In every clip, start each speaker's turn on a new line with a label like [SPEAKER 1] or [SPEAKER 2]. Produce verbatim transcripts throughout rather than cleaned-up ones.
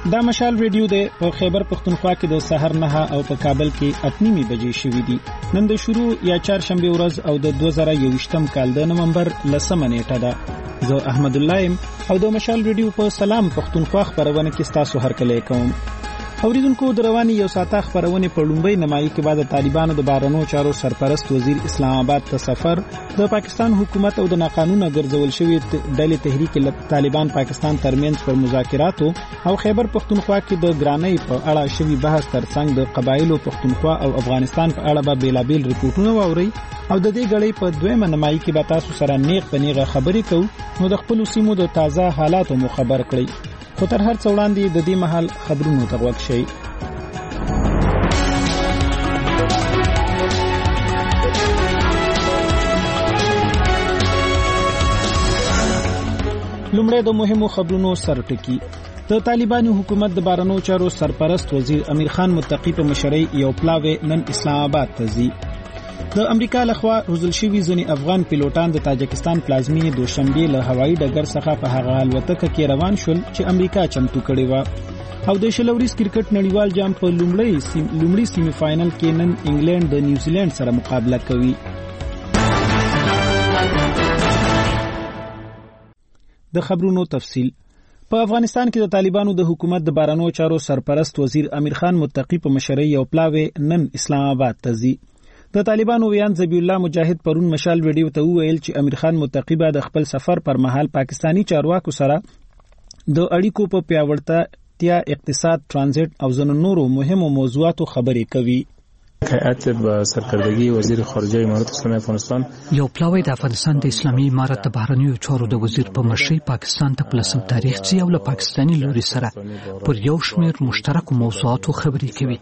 [SPEAKER 1] دا مشال ریډیو دی په خیبر پختونخوا کې د سحر نه او په کابل کې اتنیمي بجې شوې دي. نن د شروع یا چهارشنبه ورځ او د دوه زره یوویشتم کال د نومبر لسمه نیټه ده. زه احمد الله ام او د مشال ریډیو په سلام پختونخوا خبرونه کې تاسو هرکلی کوم. اوریدونکو د رواني یو ساعته خبرونه په لومړی نمایي کې بعد طالبانو د بهرنیو چارو سرپرست وزیر اسلام آباد ته سفر، د پاکستان حکومت او د ناقانونه ګرځول شوی ډلې تحریک طالبان پاکستان ترمنځ پر مذاکراتو او خیبر پختونخوا کې د ګرانۍ په اړه شوی بحث ترڅنګ د قبایلو پختونخوا او افغانستان په اړه به بیلابیل ریپورتونه واوري او د دې غړي په دویمه نمایي کې به تاسو سره نیغ په نیغه خبرې کوو نو د خپل سیمو د تازه حالاتو مو خبر کړئ. خو تر هر څه وړاندې د دې مهال خبرونو ته غوږ شئ. لومړی د مهمو خبرونو سرټکی. د طالبانو حکومت د بهرنیو چارو سرپرست وزیر امیر خان متقی په مشرۍ یو پلاوی نن اسلام آباد ته ځي. د امریکا لخوا روزل شوي ځینې افغان پیلوټان د تاجکستان پلازمینې دوشنبه له هوایي ډګر څخه په هغه الوتکه کې روان شول چې امریکا چمتو کړې و. او د شلوریز کرکټ نړیوال جام په لومړی سیم لومړی سیمی فائنل کې نن انګلند د نیوزیلند سره مقابله کوي. د خبرونو تفصیل. په افغانستان کې د طالبانو د حکومت د بهرنیو چارو سرپرست وزیر امیر خان متقی په مشرۍ یو پلاوی نن اسلام آباد ته ځي. د طالبانو ویان ذبی الله مجاهد پرون مشال ویډیو ته ویل چې امیر خان متقی به د خپل سفر پر مهال پاکستانی چارواکو سره د اړیکو په پیاوړتیا، اقتصاد، ترانزیت او ځینو نورو مهمو موضوعاتو خبرې کوي.
[SPEAKER 2] هیئت به سرکردگی وزیر خارجه امارات اسلامی افغانستان
[SPEAKER 3] یو پلاوی د افغانستان د اسلامي امارت د بهرنیو چارو د وزیر په مشرۍ پاکستان ته پلسم تاریخ ځي او له پاکستانی لوري سره پر یو شمېر مشترکو موضوعاتو خبرې کوي.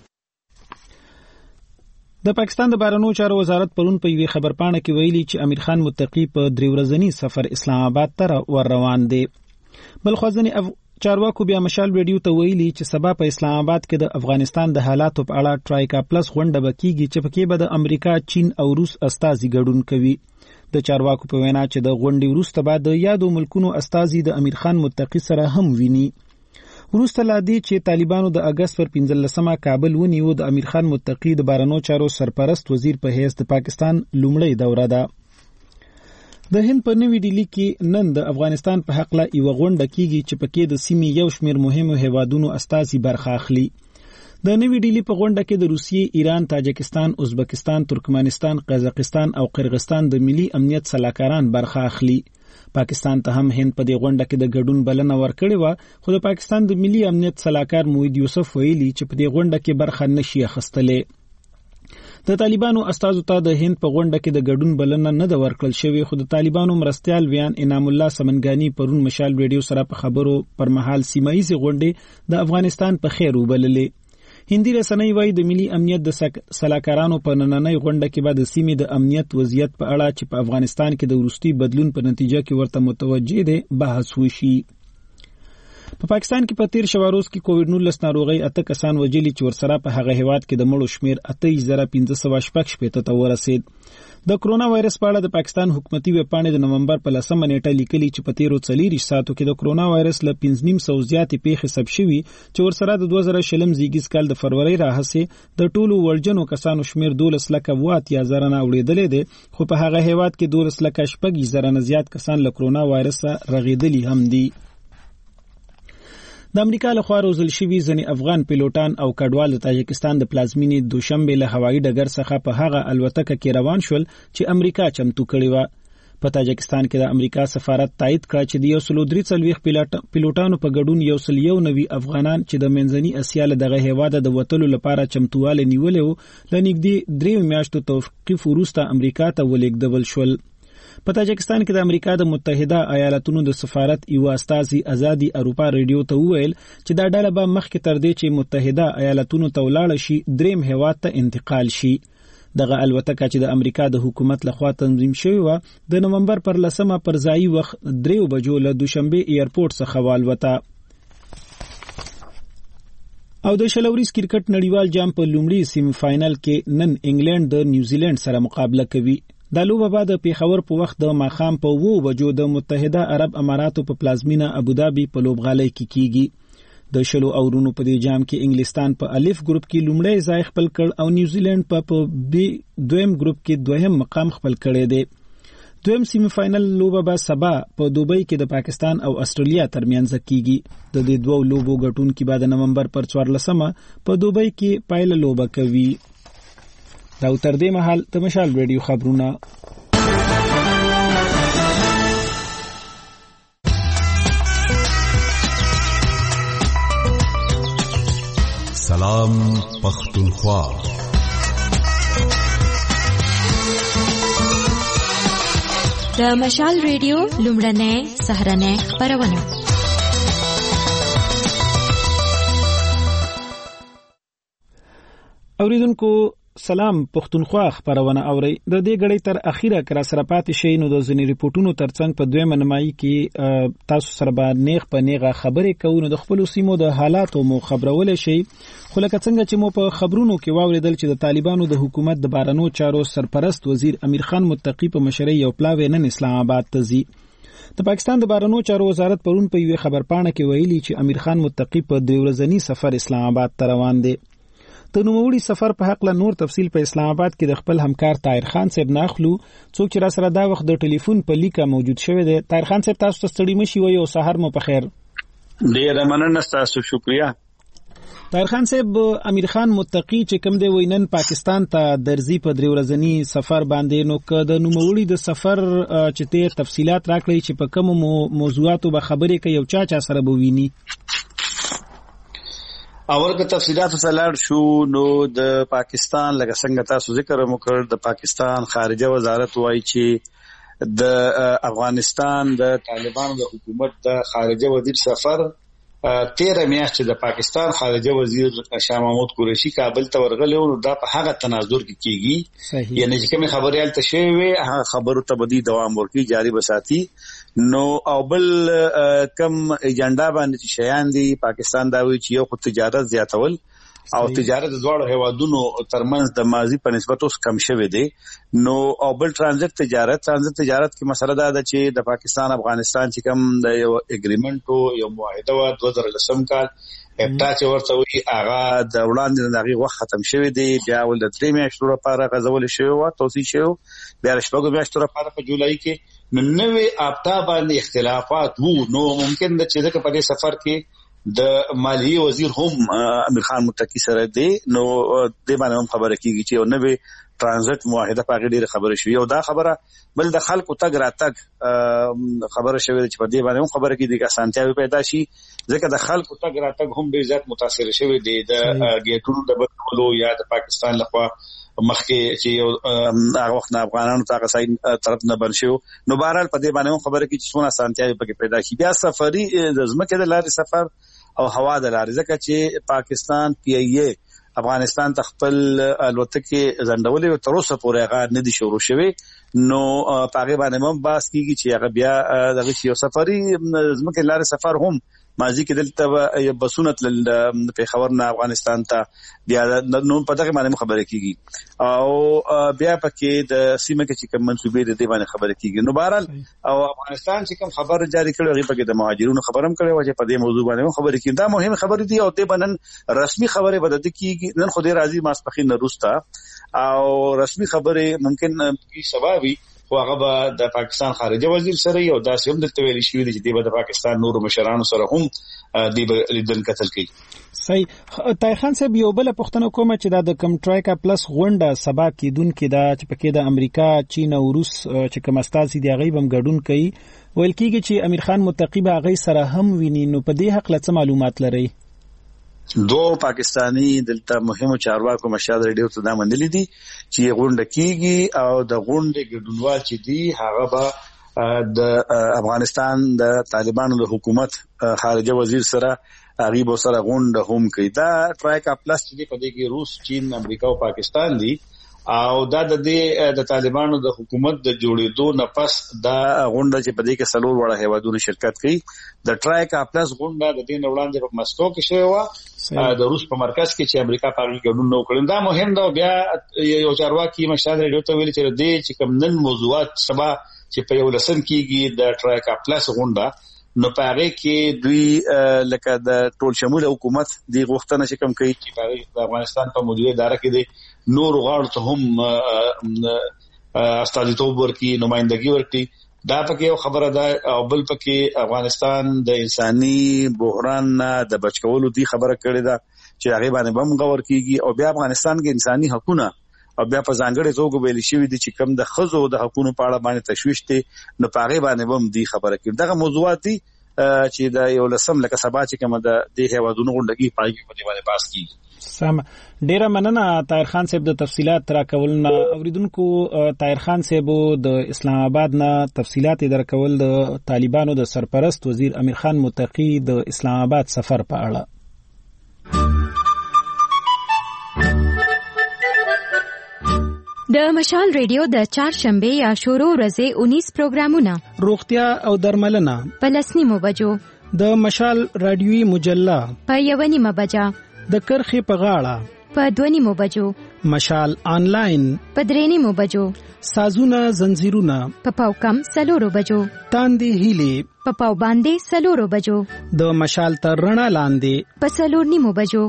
[SPEAKER 1] د پاکستان د بهرنیو چارو وزارت پرون په یوې خبرپاڼه کې ویلي چې امیر خان متقی په درې ورځني سفر اسلام آباد ته ور روان دی. بل خو ځینې اف... چارواکو بیا مشال ویډیو ته ویلي چې سبا په اسلام آباد کې د افغانستان د حالاتو په اړه ټرایکا پلس غونډه به کیږي چې پکې به د امریکا، چین او روس استازي ګډون کوي. د چارواکو په وینا چې د غونډې وروسته به د یادو ملکونو استازي د امیر خان متقی سره هم ویني. وروسته لا دې چې طالبانو د اگست پر پنځلسمه کابل ونیو، د امیر خان متقی د بهرنیو چارو سرپرست وزیر په حیث د پاکستان لومړی دوره ده. د هند په نوې ډیلی کې نن د افغانستان په حق له یو غونډه کیږي چې پکې د سیمې یو شمېر مهمو هیوادونو استازي برخه اخلي. د نوې ډیلی په غونډه کې د روسیې، ایران، تاجکستان، ازبکستان، ترکمنستان، قزاقستان او قرغیزستان د ملي امنیت سلاکاران برخه اخلي. پاکستان ته هم هند په دې غونډه کې د ګډون بلنه ورکړې و، خو د پاکستان د ملي امنیت سلاکار موحد یوسف ویلي چې په دې غونډه کې برخه نشي اخیستلې. د طالبانو استازو ته د هند په غونډه کې د ګډون بلنه نه ده ورکړل شوې، خو د طالبانو مرستیال ویان انعام الله سمنګانی پرون مشال ویډیو سره په خبرو پر مهال سیمایي غونډې د افغانستان په خیر وبللې. هندي رسنۍ وايي د ملي امنیت د سلاکارانو په نننۍ غونډه کې به د سیمې د امنیت وضعیت په اړه چې په افغانستان کې د وروستي بدلون په نتیجه کې ورته متوجه دي بحث وشي. په پاکستان کې په تیر شواروز کې کووډ نولس ناروغي اته کسان وجلي چې ورسره په هغه هیواد کې د مړو شمیر اته زره پنځه سوه شپږ شپېته ته ورسید. د کرونا وایرس په اړه د پاکستان حکومتي ویب پاڼې د نومبر په لسمه نیټه لیکلي چې په تیرو څلوېښت ساعتو کې د کرونا وایرس له پنځه نیم سوه زیاتې پیښې ثبت شوي چې ورسره د دوه زره شلم زیږیز کال د فروری راهیسې د ټولو وړجنو کسانو شمیر دولس لکه اوه اتیا زره نه اوړېدلی دی، خو په هغه هیواد کې دولس لکه شپږ زره نه زیات کسان له کرونا وایرس رغېدلي هم دي. د امریکا لخوا روزل شوي ځینې افغان پیلوټان او کډوال د تاجکستان د پلازمینې دوشنبه له هوایي ډګر څخه په هغه الوتکه کې روان شول چې امریکا چمتو کړې وه. په تاجکستان کې د امریکا سفارت تایید کړ چې د یو سل درې څلوېښت پیلوټانو په ګډون یو سل یو نوي افغانان چې د منځني اسیا له دغه هیواده د وتلو لپاره چمتواله نیولې وو، له نږدې درې میاشتو توقیف وروسته امریکا ته ولېږدول شول. په تاجکستان کې د امریکا د متحده ایالاتونو د سفارت یو استازي ازادي اروپا ریډیو ته وویل چې دا ډله به مخکې تر دې چې متحده ایالاتونو ته ولاړه شي دریم هیواد ته انتقال شي. دغه الوتکه چې د امریکا د حکومت لخوا تنظیم شوې وه د نومبر پر لسمه پر ځایي وخت دریو بجو له دوشنبه ایرپورټ څخه والوته. او د شلوریز کرکټ نړیوال جام په لومړي سیمی فائنل کې نن انګلند د نیوزیلند سره مقابله کوي. دا لوبه به د پیښور په وخت د ماښام په اوو بجو د متحده عرب اماراتو په پلازمینه ابوظبي په لوبغالۍ کې کیږي. د شلو اورونو په دې جام کې انګلستان په الف ګروپ کې لومړی ځای خپل کړ او نیوزیلند په بی دویم ګروپ کې دویم مقام خپل کړی دی. دویم سیمی فائنل لوبه به سبا په دوبۍ کې د پاکستان او استرالیا ترمنځ کیږي. د دې دوو لوبو ګټونکي به د نومبر پر څوارلسمه په دوبۍ کې پایله لوبه کوي. دا تر دې مهال د مشال ریډیو خبرونه.
[SPEAKER 4] سلام پختونخوا.
[SPEAKER 5] د مشال ریډیو لومړنۍ سهارنۍ خبرونه.
[SPEAKER 1] اوریدونکو سلام پختونخوا خبرونه اوري. د دې غړي تر اخیره کرا سره پاتې شي نو د ځینې ریپورتونو ترڅنګ په دویمه نیمایي کې تاسو سره به نیغ په نیغه خبرې کوو. نو د خپل سیمو د حالاتو مو خبرول شي. خو لکه څنګه چې مو په خبرونو کې واوریدل چې د طالبانو د حکومت د بارنو چارو سرپرست وزیر امیر خان متقی په مشرۍ یو پلاوی نن اسلام آباد ته ځي. د پاکستان د بارنو چارو وزارت پرون په یوه خبرپاڼه کې ویلي چې امیر خان متقی په دوه ورځنی سفر اسلام آباد ته روان دی. د نوموړي سفر په حق له نور تفصیل په اسلام آباد کې د خپل همکار طاهر خان صاحب ناخلو. څوک چې را سره دا وخت د ټلیفون په لیکه موجود شوی دی. طاهر خان صاحب تاسو ته ستړي مشي وي او سحر مو په خیر.
[SPEAKER 6] ډیره مننه تاسو، شکریا.
[SPEAKER 1] طاهر خان صاحب امیر خان متقی چې کوم دی وینن پاکستان ته درځي په درې ورځنی سفر باندې، نو که د نوموړي د سفر چې ته تفصيلات راکړي چې په کوم موضوعاتو به خبرې کوي او چا چا سره به ویني.
[SPEAKER 6] اول که تفصیلات وسلار شو نو د پاکستان لکه څنګه تاسو ذکر وکړ د پاکستان خارجه وزارت وایي چې د افغانستان د طالبانو د حکومت د خارجه وزیر سفر تیره میاشت د پاکستان خارجه وزیر شاه محمود قریشي کابل ته ورغلی او دا په هغه تناظر کې کیږي، یعنی چې کوم خبرې ال تشوي وي هغه خبرو ته بدی دوام ورکړي، جاری بساتي. نو او بل کم ایجنډا باندې شیان دي پاکستان دا وی چې یو خو تجارت زیاتول او تجارت د دوه هیوادونو ترمنځ د ماضی په نسبت اوس کم شوی دی. نو او بل ترانزیت تجارت ترانزیت تجارت کې مسله دا ده چې د پاکستان افغانستان چې کوم د یو اګریمنټ او یو معاهده و دوه زره لسم کال اپټا چې ورته وی هغه د وړاندې دغه وخت ختم شوی دی، بیا ول د درې میاشتو لپاره غزول شوی او توسيع شوی، بیا شپږ میاشتو لپاره په جولای کې نو نوې اپټا باندې اختلافات وو. نو ممکن د چې په دې سفر کې د مالیه وزیر هم امیر خان متقی سره دی، نو د باندې هم خبره کیږي چې نوې ترانزیت معاهده په غیر ډیره خبره شوی او دا خبره بل د خلکو تګ راتګ خبره شوی چې په دې باندې هم خبره کیږي چې اسانتیاوي پیدا شي، ځکه د خلکو تګ راتګ هم ډیر زیات متاثر شوی دی د ګیټونو د بدلولو یا د پاکستان لخوا مخکې چې هغه وخت نه افغانانو ته غسای طرف نه بنشو. نو بهرحال په دې باندې خبره کې چې څونه اسانتیاوي پکې پیدا شي. بیا سفري د ځمکې د لارې سفر او هوا د لارې، ځکه چې پاکستان پی ای ای افغانستان ته خپل الوتکې ځنډولې او تر اوسه پورې هغه نه دي شروع شوی. نو پاګې باندې هم باس کیږي چې هغه بیا دغه یو سفري ځمکې لارې سفر هم ماضی کې دلته بسونه تل په خبر نه افغانستان ته بیا نو په دغه باندې خبره کیږي او بیا پکې د سیمه کې چې کوم منسوبې د دې باندې خبره کیږي. نو بهرحال او افغانستان چې کوم خبر جاری کړو هغه پکې د مهاجرونو خبرم کړو چې په دې موضوع باندې خبره کیږي. دا مهمه خبره دي او دې باندې رسمي خبره بده کیږي. نن خو دې راځي ماسپخین روستا او رسمي خبره ممکن کی سببي خو هغه به د پاکستان خارجه وزیر سره یو داسې هم دلته ویل شوی چې دی به د پاکستان نور مشرانو سره هم دی به لیدل کتل کوي.
[SPEAKER 1] صحیح. طاهر خان صاحب یو بل پښتنه کومه چې دا د کمټرایکا پلس غونډه سبا کېدون کې دا چې پکې د امریکا، چین او روس چې کوم استازي دی هغه هم ګډون کوي، ویل کېږي چې امیر خان متقی به هغه سره هم ویني. نو په دې حق له معلومات لري؟
[SPEAKER 6] دو پاکستانی دلته مهمو چارواکو مشهد ریډیو ته دا منلي دي چې غونډه کیږي او د غونډې ګډونوال چې دي هغه به د افغانستان د طالبانو د حکومت خارجه وزیر سره هغه به سره غونډه هم کوي. دا ټرایکا پلس چې په دې کې روس، چین، امریکا او پاکستان دي او دا د دې د طالبانو د حکومت د جوړېدو نه پس دا غونډه چې په دې کې سلور وړه هیوادونو شرکت کوي. د ټرایکا پلس غونډه د دې وړاندې په مسکو کې شوې و، د روس په مرکز کې چې امریکا په اړه ګډون نه وکړ. دا مهم دا بیا یو چارواکي مشهد ریډیو ته ویل چې دې چې کوم نن موضوعات سبا چې په یو لسم کېږي د ټرایکا پلس غونډه نو پاره کې دوی لکه د ټول شمول حکومت دی غوښتنه چې کوم کوي چې په افغانستان په مدیریت اداره کې د نور غاړو ته هم استازیتوب ورکړي نمائندګي ورکړي دا پکې یو خبره ده او بل پکې افغانستان د انساني بحران د بچ کولو دی خبره کړې ده چې هغه باندې بم غور کیږي او بیا افغانستان کې انساني حقوقونه او بیا په ځانګړي توګه ویل شوی دي چې کم د خزو د حقوقو په اړه باندې تشویش دي نو پاره باندې بم دی خبره کوي دغه موضوعات دي چې د یو لسم لکه سبا چې کوم د دې هوادونو غونډګي پایږي په دې باندې باس کیږي
[SPEAKER 1] سم ډیره مننه طاهر خان صاحب د تفصيلات را کولنا اوریدونکو طاهر خان صاحب د اسلام آباد نه تفصيلات درکول د طالبانو د سرپرست وزیر امیر خان متقی د اسلام آباد سفر په اړه
[SPEAKER 5] د مشال ریډیو د چهارشنبه یا شروع ورځې اونیس پروګرامونه
[SPEAKER 1] روغتیا او درملنه
[SPEAKER 5] په لسنیمو بجو
[SPEAKER 1] د مشال رادیوي مجله
[SPEAKER 5] په یو نیمه بجا
[SPEAKER 1] د کرخې په غاړه
[SPEAKER 5] په دوه نیمو بجو
[SPEAKER 1] مشال آنلاین
[SPEAKER 5] په درې نیمو بجو
[SPEAKER 1] سازونه زنجیرونه
[SPEAKER 5] په پاو کم سلورو بجو
[SPEAKER 1] تاندې هیلې
[SPEAKER 5] په پاو باندې سلورو بجو
[SPEAKER 1] د مشال تر رڼا لاندې
[SPEAKER 5] په سلور نیمو بجو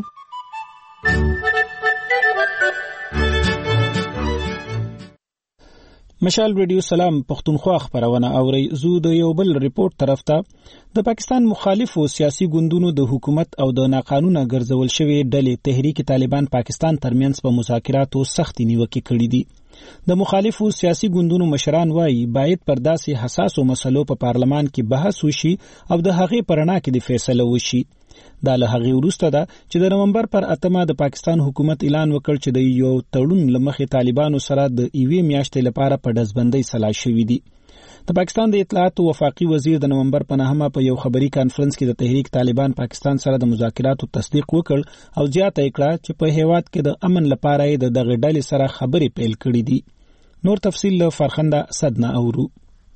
[SPEAKER 1] مشال ریډیو سلام پښتونخوا خبرونه اوري زو د یو بل ریپورت طرف ته د پاکستان مخالفو سیاسي ګوندونو د حکومت او د ناقانونه ګرځول شوی ډلې تحریک طالبان پاکستان ترمنځ په مذاکراتو سختي نیوکه کړې دي د مخالفو سیاسي ګوندونو مشران وایي باید پر داسې حساسو مسلو په پارلمان کې بحث وشي او د هغې پرنا کې د فیصله وشي دا له هغه وروسته ده چې د نومبر پر اتمه د پاکستان حکومت اعلان وکړ چې د یو تړون لمخې طالبانو سره د ایوې میاشتې لپاره په دزبندۍ سلا شوې دي د پاکستان د اطلاعات او وفاقي وزیر د نومبر په نهمه په یو خبري کانفرنس کې د تحریک طالبان پاکستان سره د مذاکراتو تصدیق وکړ او زیاته کړه چې په هیواد کې د امن لپاره د دغه ډلې سره خبرې پیل کړې دي نور تفصیل له فرخنده صدنا اورو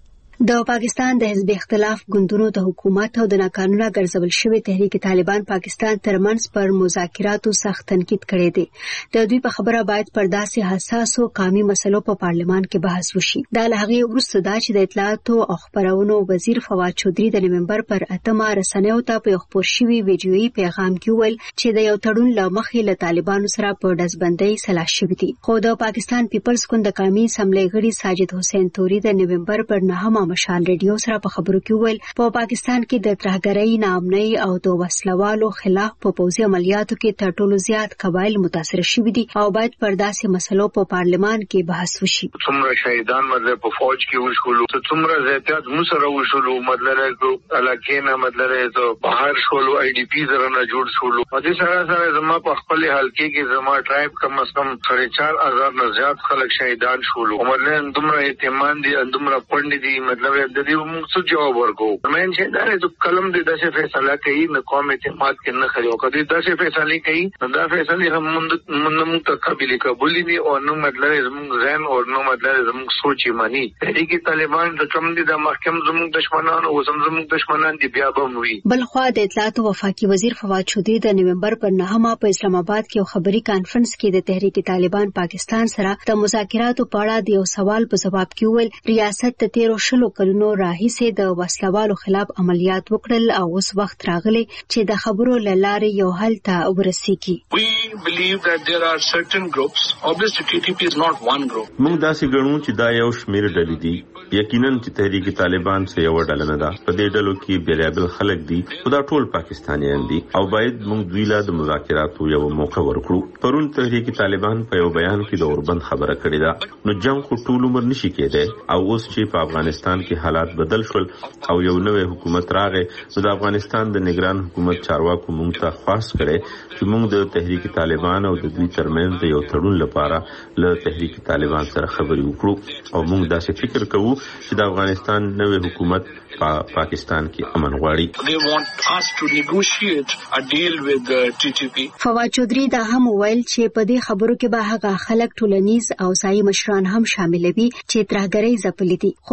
[SPEAKER 4] د پاکستان د حزب اختلاف ګوندونو د حکومت او د ناقانونه ګرځول شوی تحریک طالبان پاکستان ترمنځ پر مذاکراتو سخت تنقید کړی دی د دوی په خبره باید پر داسې حساس او قومي مسلو په پارلمان کې بحث وشي دا له هغه وروسته دا چې د اطلاعات او خبرونو وزیر فواد چودري د نومبر پر اتمه رسنیو ته په خبر شوی ویډیويي پیغام کې ویل چې د یو تړون لمخې له طالبانو سره په دزبندۍ سلا شوی دي خو د پاکستان پیپلز ګوند قومي اسمبلی غړي ساجد حسین توري د نومبر پر نهمه مشال ریډیو سره په خبرو کې ویل په پاکستان کې د ترهګرۍ ناامنۍ او د وسلوالو خلاف په پوځي عملیاتو کې تر ټولو زیات قبایل متاثر شوي دي او باید پر داسې مسلو په پارلمان کې بحث وشي
[SPEAKER 7] څومره شهیدان مطلب په فوج کې وشولو څومره زیاتات مسره وشولو مطلب علاقې نه مطلب ته بهر شولو آی ډی پی زره نه جوړ شولو په دې سره سره زما په خپل حلقې کې زما ټرایب کم از کم چار هزار نه زیات خلک شهیدان شولو مطلب دومره اعتماد دي دومره پوند دي مطلب د دې موږ څه جواب ورکو مېن چې دا د کلم د داسې فیصله کوي نو قوم اعتماد کې نه خلو کدي داسې فیصله کوي نو دا فیصله هم موږ ته قابل قبول دي او نو مطلب زموږ ځین او نو مطلب زموږ سوچ یې مانی تحریک طالبان د کوم دي د محکم زموږ دشمنان او زموږ دشمنان دي بیا به وي
[SPEAKER 4] بلخوا د اطلاعات او وفاقي وزیر فواد چودري د نومبر پر نهمه په اسلام آباد کې یو خبري کانفرنس کې د تحریک طالبان پاکستان سره د مذاکراتو په اړه د یو سوال په جواب کې ویل ریاست ته تیرو شلو کلونو راهیسې د وسلوالو خلاف عملیات وکړل او اوس وخت راغلی چې د خبرو لاره یو حل ته ورسیږي.
[SPEAKER 8] We believe that there are certain groups. Obviously T T P is not one group.
[SPEAKER 9] موږ داسې ګڼو چې دا یو شمیر ډلې دي. یقینا چې تحریک طالبان څخه یو ډله نه ده. په دې ډلو کې بیلابل خلک دي. خدا ټول پاکستانیان دي او باید موږ دوی له مذاکراتو یو موقع ورکړو. پرون تحریک طالبان په یو بیان کې د اوربند خبره کړې ده. نو جنگ خو ټول عمر نشي کېدای او اوس چې په افغانستان کې حالات بدل شول او یو نوې حکومت راغی نو د افغانستان د نگران حکومت چارواکو موږ ته خواست کړي چې موږ د تحریک طالبان او د دوی ترمنځ د یو تړون لپاره له تحریک طالبان سره خبرې وکړو او موږ داسې فکر کوو چې د افغانستان نوې حکومت په پا پاکستان کې امن غواړي.
[SPEAKER 8] They want us to negotiate a deal with the T T P.
[SPEAKER 4] فواد چودري دا هم ویل چې په دې خبرو کې به هغه خلک ټولنیز او ځایي مشران هم شامل وي چې ترهګرۍ ځپلې دي خو د خیبر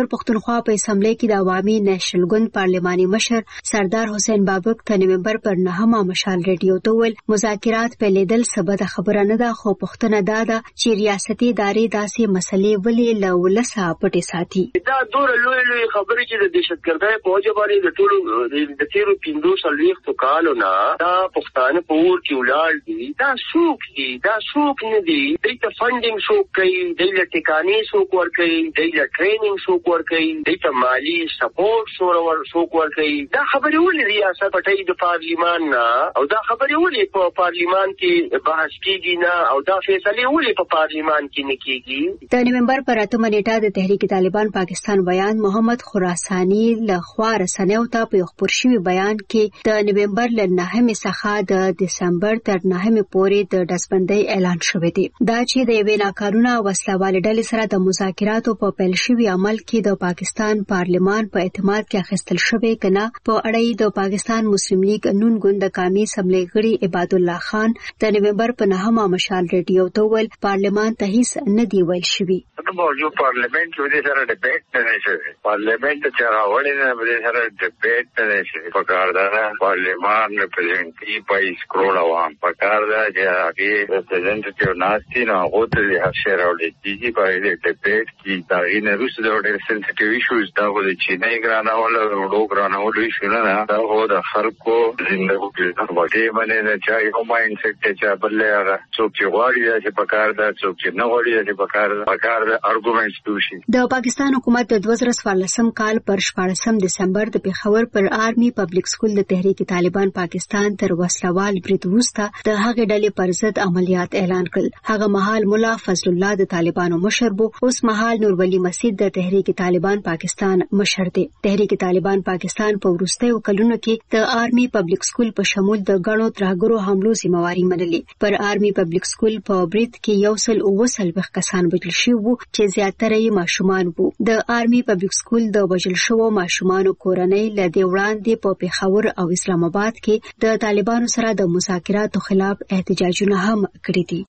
[SPEAKER 4] خیبر پختونخوا په اسمبلی کې د عوامي نېشنل ګوند پارلماني مشر سردار حسین بابک ته نومبر پر نهمه مشال ریډیو ته ویل مذاکرات په لیدل سبد خبره نه ده، خو پښتنه دا ده چې ریاستي ادارې داسې مسلې ولې له ولسه پټې ساتي.
[SPEAKER 10] دا ډېر لوی لوی خبرې چې د دهشتګردۍ په وجه باندې د ټولو د تیرو پنځو څلوېښتو کالو نه دا پښتانه په اور کې ولاړ دي. دا څوک دي؟ دا څوک نه دي؟ دوی ته فنډینګ څوک کوي؟ دوی له ټیکانې څوک ورکوي؟ دوی له ټرینینګ څوک ورکوي؟ دوی ته مالي سپورټ څوک ورکوي؟ دا خبرې ولې ریاست پټوي د پارلیمان نه؟ او دا خبرې ولې په پارلیمان کې بحث کیږي نه؟ او دا فیصلې ولې په پارلیمان کې نه کیږي؟
[SPEAKER 4] د نومبر پر اتمه نیټه د تحریک طالبان پاکستان بیان محمد خراسانی له خوا رسنیو ته په خبر شوی بیان کې د نومبر له نهمې څخه د دسمبر تر نهمې پورې د دسبندۍ اعلان شوی دی. دا چې د یوې ناقانونه وسلوال ډلې سره د مذاکراتو په پیل شوی عمل کې د پاکستان پارلمان په اعتماد کې اخیستل شوی کنه په اړه د پاکستان مسلم لیگ نون ګوند د قومي اسمبلی غړي عباد الله خان د نومبر په نهمه مشال ریډیو ته ویل پارلمان ته هیڅ نه دی ویل شوی.
[SPEAKER 7] موضوع پارلیمنٹ کې د سره ډیبیټ نه شوی. پارلیمنٹ چې راوړی نه د سره ډیبیټ نه شوی. په کار دا پارلیمان ریپرزینټیټیو پایس کروڑ عوام په کار دا چې هغه ریپرزینټیټیو ناشتي نه هغه ته هر شی راوړي چې په دې ډیبیټ کې دا یې روس د ډېر سنسټیټیو ایشوز دا د چینای ګرانه ولا وړو ګرانه ولا ایشو نه دا هو د خلکو زندګو کې وړي باندې نه چا یو مایند سیټ چې بلې هغه څوک چې غواړي چې په کار دا څوک چې نه غواړي چې په کار په کار ارګومنټس دوشي.
[SPEAKER 4] د پاکستان حکومت د دوه زره څوارلسم کال پر شپاړسم دسمبر د پیښور پر آرمي پبلک سکول د تحریک طالبان پاکستان تر وسلوال برید وروسته د هغې ډلې پر ضد عملیات اعلان کړل. هغه مهال مولا فضل الله د طالبانو مشر بو، اوس مهال نور ولی مسجد د تحریک طالبان پاکستان مشر دی. تحریک طالبان پاکستان په وروستیو کلونو کې د آرمي پبلک سکول په شمول د غنو ترهګرو حملو ذمہواری منلې. پر آرمي پبلک سکول په برید کې یو سل اوه څلوېښت کسان وژل شوي وو چې زیاتره یې ماشومان وو. د آرمي پبلک سکول د وژل شوو ماشومانو کورنۍ له دې وړاندې په پیښور او اسلام آباد کې د طالبانو سره د مذاکراتو خلاف احتجاجونه هم کړي دي.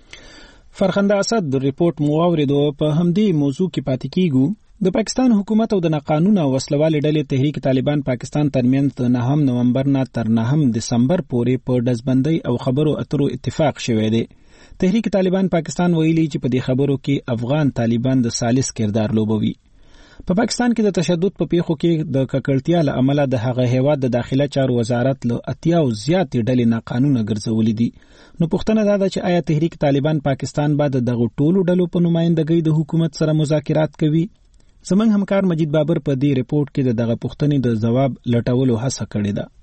[SPEAKER 1] فرخنده اسد د ریپورت مو اوریدو. په همدې موضوع کې پاتې کیږو. د پاکستان حکومت او د ناقانونه وسلوال ډلې تحریک طالبان پاکستان ترمنځ د نهم نومبر نه تر نهم دسمبر پورې په دزبندۍ او خبرو اترو اتفاق شوی دی. تحریک طالبان پاکستان ویلي چې په دې خبرو کې افغان طالبان د سالس کردار لوبوي. په پاکستان کې د تشدد په پیښو کې د ککړتیا له امله د هغه هیواد د داخله چارو وزارت له اتیا او زیاتې ډلې ناقانونه ګرځولې دي. نو پوښتنه دا ده چې آیا تحریک طالبان پاکستان بعد دغه ټولو ډلو په نمائندګۍ د حکومت سره مذاکرات کوي؟ زمونږ همکار مجید بابر په دې ریپورت کې د دغه پوښتنې د ځواب لټولو هڅه کړې ده.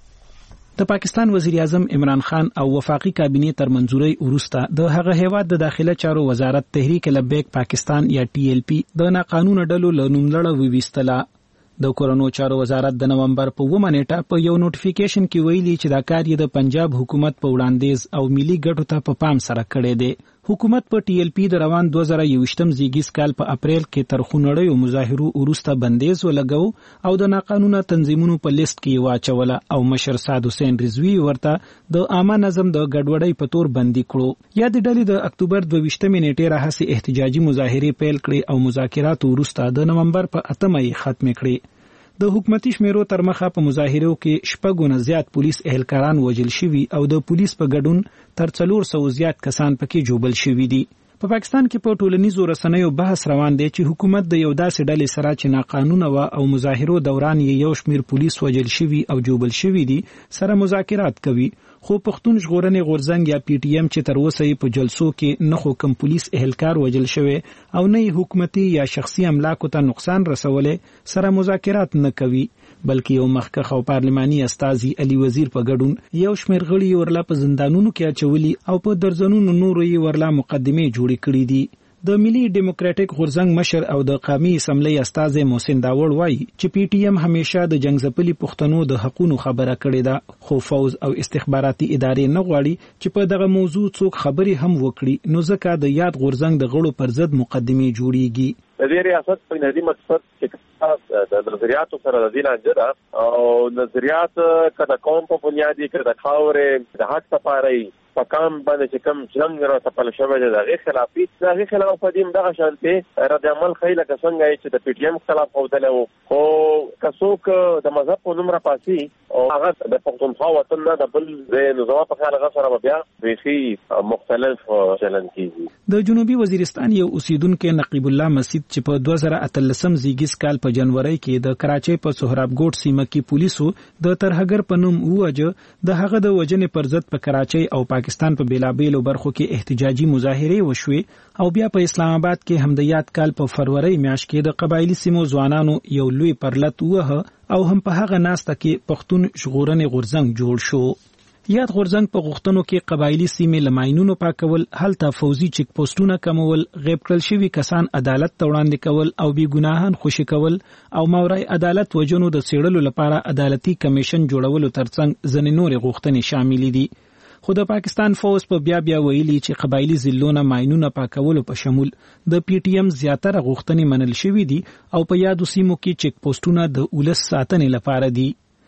[SPEAKER 1] د پاکستان وزیر اعظم عمران خان او وفاقي کابینې تر منځوري وروسته د هغه هیواد د داخله چارو وزارت تحریک لبیک پاکستان یا ټي ایل پی د ناقانونه ډلو له نوملړه وویستله. د کورونو چارو وزارت د نومبر په اوومه نیټه په یو نوټیفیکیشن کې ویلي چې دا کار یې د پنجاب حکومت په وړاندیز او ملي ګټو ته په پام سره کړی دی. حکومت په ټي ایل پی د روان دوه زره یوویشتم زیږیز کال په اپریل کې تر خونړیو مظاهرو وروسته بندیز ولګاو او د ناقانونه تنظیمونو په لیست کې واچوله او مشر سعد حسین رضوی ورته د عامه نظم د ګډوډۍ په تور بندي کړو. یا د ډلې د اکتوبر دوه ویشتمې نیټې راهیسې احتجاجي مظاهرې پیل کړې او مذاکرات وروسته د نومبر په اتمه یې ختمې کړې. د حکومتي شمیرو تر مخه په مظاهرو کې شپږ نه زیات پولیس اهلکاران وژل شوي او د پولیس په ګډون تر څلور سوه زیات کسان پکې جوبل شوي دي. په پاکستان کې په ټولنیزو رسنیو بحث روان دی چې حکومت د یو داسې ډلې سره چې ناقانونه و او مظاهرو دوران یې یو شمیر پولیس وژل شوي او جوبل شوي دي سره مذاکرات کوي. خو پښتون ژغورنې غورځنګ یا پی ټی ایم چې تر اوسه په جلسو کې نه خو کم پولیس اهلکار وژل شوی او نه حکومتي یا شخصي املاکو ته نقصان رسولې سره مذاکرات نه کوي، بلکې یو مخکښ او پارلماني استازي علي وزیر په ګډون یو شمېر غړي ورلا په زندانونو کې اچولي او په درځنونو نورو یې ورلا مقدمې جوړې کړې دي. د ملي ډیموکراټک غورځنګ مشر او د قومي اسمبلی استازي محسن داوړ وایي چې پی ټی ایم همیشه د جنگ ځپلي پښتنو د حقونو خبره کړې ده، خو فوز او استخباراتي ادارې نه غواړي چې په دغه موضوع څوک خبرې هم وکړي، نو ځکه د یاد غورځنګ د غړو پر ضد مقدمې جوړیږي.
[SPEAKER 11] د دې ریاست په نظام مقصد چې د نظریاتو سره د دین انجره او نظریات کله قوم په بنیادی کې د خاورې د حق سپاري پکام باندې چې کوم څنګه را تپل شوی دی دغه خلافي دغه خلاف په دې دغه شانته رد عمل خیله که څنګه چې د پی ټی ایم خلاف قوتله او کڅوک د مذهب په نوم را پاسي او هغه د پښتونخوا وطن نه د بل د نظام په خاله غسر بیا ویخي مختلف چلن کیږي
[SPEAKER 1] د جنوبي وزیرستان یو اوسیدونکو نقیب الله مسجد چې په دوه زره اتلسم زیږیز کال په جنوري کې د کراچۍ په سهراب ګوټ سیمه کې پولیسو د ترهګر په نوم ووجه د هغه د وجنې پر ضد په کراچۍ او پاکستان په بیلابیلو برخو کې احتجاجي مظاهره وشوې او بیا په اسلام آباد کې هم د یاد کال په فروری میاشت کې د قبایلی سیمو ځوانانو یو لوی پرلط وه او هم په هغه ناسته کې پښتون ژغورنې غورځنګ جوړ شو. یاد غورځنګ په غوښتنو کې قبایلی سیمې لماینونو پاکول، هلته فوزي چیک پوسټونه کمول، غیب کړل شوي کسان عدالت ته وړاندې کول او بې ګناهان خوشي کول او ماورای عدالت وجنو د څېړلو لپاره عدالتي کمیشن جوړولو ترڅنګ ځینې نورې غوښتنې شامل دي. خو د پاکستان فوز په بیا بیا ویلي چې قبایلی ضلعونه ماینونه پاکولو په شمول د پی ټی ایم زیاتره غوښتنې منل شوي دي او په یادو سیمو کې چیک پوسټونه د ولس ساتنې لپاره دي.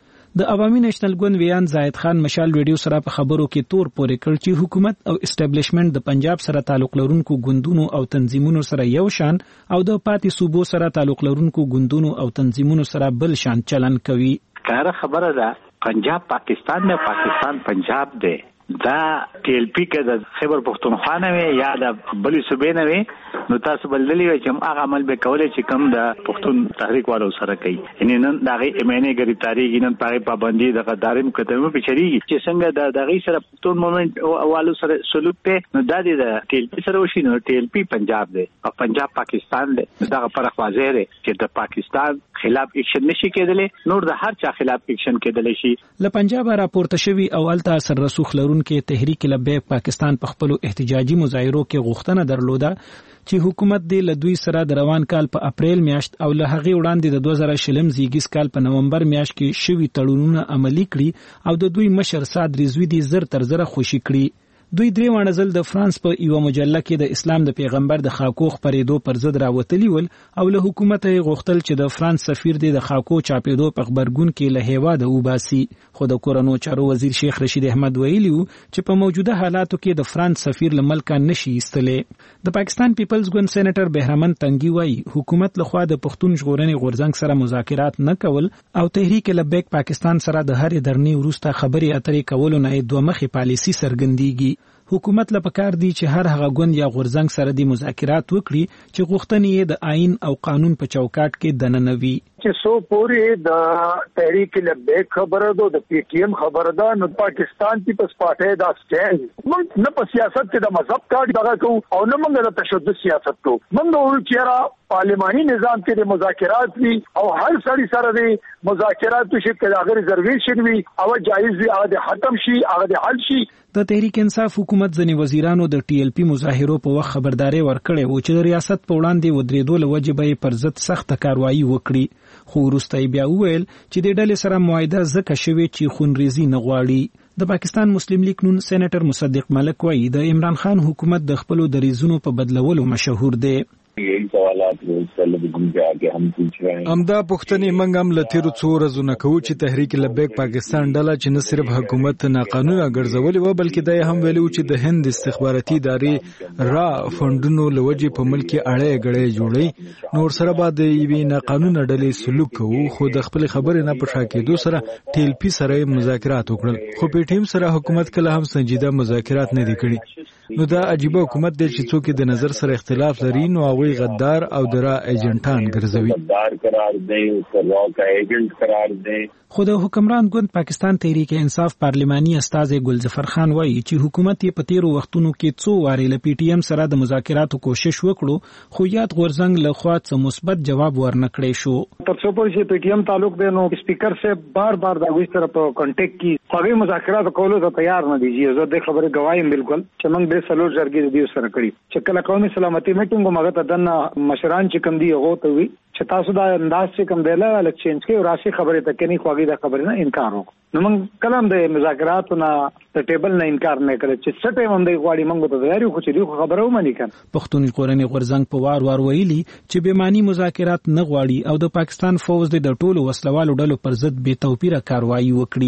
[SPEAKER 1] د عوامي نېشنل ګوند ویان زاهد خان مشال ریډیو سره په خبرو کې تور پورې کړ چې حکومت او اسټابلیشمنت د پنجاب سره تعلق لرونکو ګوندونو او تنظیمونو سره یو شان او د پاتې صوبو سره تعلق لرونکو ګوندونو او تنظیمونو سره بل شان چلن کوي.
[SPEAKER 12] کار خبره ده پنجاب پاکستان نه پاکستان پنجاب دی. دا ټی ایل پی کې د خیبر پښتونخوا نه وي یا د بلې صوبې نه وي نو تاسو بللی وي چې هغه عمل به کولای چې کم د پښتون تحریک والو سره کوي. یعنی نن دغه ایمنه ګریتاری نن پاره پابندي د غدارم کتمو پچریږي چې څنګه د دغه سره پښتون مومنت والو سره سلوک ته نو د دې ټی ایل پی سره وشي نو ټی ایل پی پنجاب دی او پنجاب پاکستان دی. دغه فرق واضح دی چې د پاکستان خلاف اکشن نشي کېدلی نور د هر چا خلاف اکشن کېدلی شي.
[SPEAKER 1] له پنجاب راپورته شوی او الته اثر رسوخ لرونکو تحریک لبیک پاکستان په خپل احتجاجي مظاهرو کې غوښتنه درلوده چې حکومت دې له دوی سره د روان کال په اپریل میاشت او له هغې وړاندې د دوه زره شلم زیږیز کال په نومبر میاشت کې شوي تړونونه عملي کړي او د دوی مشر سعد رضوي دې زر تر زره خوشي کړي. دوی درې وانه ځل د فرانس په یو مجله کې د اسلام د پیغمبر د خاکو خپرېدو پر ضد راوتلي ول او له حکومت یې غوښتل چې د فرانس سفیر دې د خاکو چاپېدو په خبرګون کې له هیواده وباسي. خو د کورنو چارو وزیر شیخ رشید احمد ویلي و چې په موجوده حالاتو کې د فرانس سفیر له ملکه نشي ایستلی. د پاکستان پیپلز ګوند سېنیټر بهرمن تنګي وایي حکومت لخوا د پښتون ژغورنې غورځنګ سره مذاکرات نه کول او تحریک لبیک پاکستان سره د هرې درنې وروسته خبرې اترې کولو نه یې دوه مخې پالیسي څرګندېږي. حکومت له پکار دی چې هر هغه ګوند یا غورځنګ سره د مذاکرات وکړي چې غوښتنې یې د آئین او قانون په چوکاټ کې دننه وي.
[SPEAKER 13] چې سو پورې د تحریک لبیک خبره ده د پی ټی ایم خبره ده نو پاکستان پیپلز پارټي دا سټاند موږ نه په سیاست کې د مذهب کارت دغه کو او نه موږ د تشدد سیاست کو. موږ وایو چې را پارلماني نظام کې د مذاکرات وي او هر سړي سره د مذاکرات شي چې هغه ریزرویشن وي او جایز وي هغه ختم شي هغه حل شي.
[SPEAKER 1] د تحریک انصاف حکومت ځنې وزیرانو د ټی ایل پی مظاهرو په وخت خبرداري ورکړې و چې د ریاست په وړاندې ودرېدو له وجې به پر ضد سخته کاروایي وکړي. خو وروسته بیا وویل چې د ډلې سره معاهده ځکه شوې چې خونریزي نه غواړي. د پاکستان مسلم لیگ نون سېنیټر مصدق ملک وایي د عمران خان حکومت د خپلو دریځونو په بدلولو مشهور دی.
[SPEAKER 14] یہی سوالات روز کل بدن کے آگے ہم پوچھ رہے ہیں.
[SPEAKER 15] امدا پښتنې منګ هم لتیرو څو ورځو نه کوو چې تحریک لبیک پاکستان ډله چې نه صرف حکومت ناقانونه ګرځولې و بلکې د هم ویلو چې د هند استخباراتي ادارې را فندونو لوجې په ملک اړه غړې جوړي نور سره بعد یوې ناقانونه ډلې سلوک کوو. خو د خپل خبرې نه پټه کېدو سره ټیل پی سره مذاکرات وکړل خو په ټیم سره حکومت کله هم سنجیده مذاکرات نه دي کړي. نو دا عجیب حکومت دی چې څوک د نظر سره اختلاف لري نو هغه غدار او درا ایجنټان ګرځوي.
[SPEAKER 14] غدار قرار دی او سروا کا ایجنټ قرار دی.
[SPEAKER 1] خو د حکمران ګوند پاکستان تحریک انصاف پارلماني استاد ګلظفر خان وایي چې حکومت یې په تیرو وختونو کې څو وارې له پی ټی ایم سره د مذاکراتو کوشش وکړو خو یاد غورځنګ له خوا څه مثبت جواب ورنکړی شو.
[SPEAKER 13] تر څو پورې چې پی ټی ایم تعلق دی نو سپیکر سے بار بار د وې سره په کانټیکټ کې هغه مذاکرات کولو ته تیار نه دي. زه د خبره گوایم بالکل چې موږ به سلور جرګې د دې سره کړی چې کله قومي سلامتي میټینګ مګه ته دنه مشران چې کم دی هغه ته وی چې تاسو دا انداز چې کم دی له چینج کې او راشي خبره ته کې نه خوږی دا خبره نه انکار وکړو نو موږ کلام د مذاکراتو نه د ټیبل نه انکار نه کړ چې سټه هم د غواړي موږ ته تیاری خو چې دی خبره ومني کړ.
[SPEAKER 1] پښتون ژغورنې غورځنګ په وار وار ویلي چې به معنی مذاکرات نه غواړي او د پاکستان فوز د ټولو وسلوالو ډلو پر ضد بے توپیره کاروایی وکړي.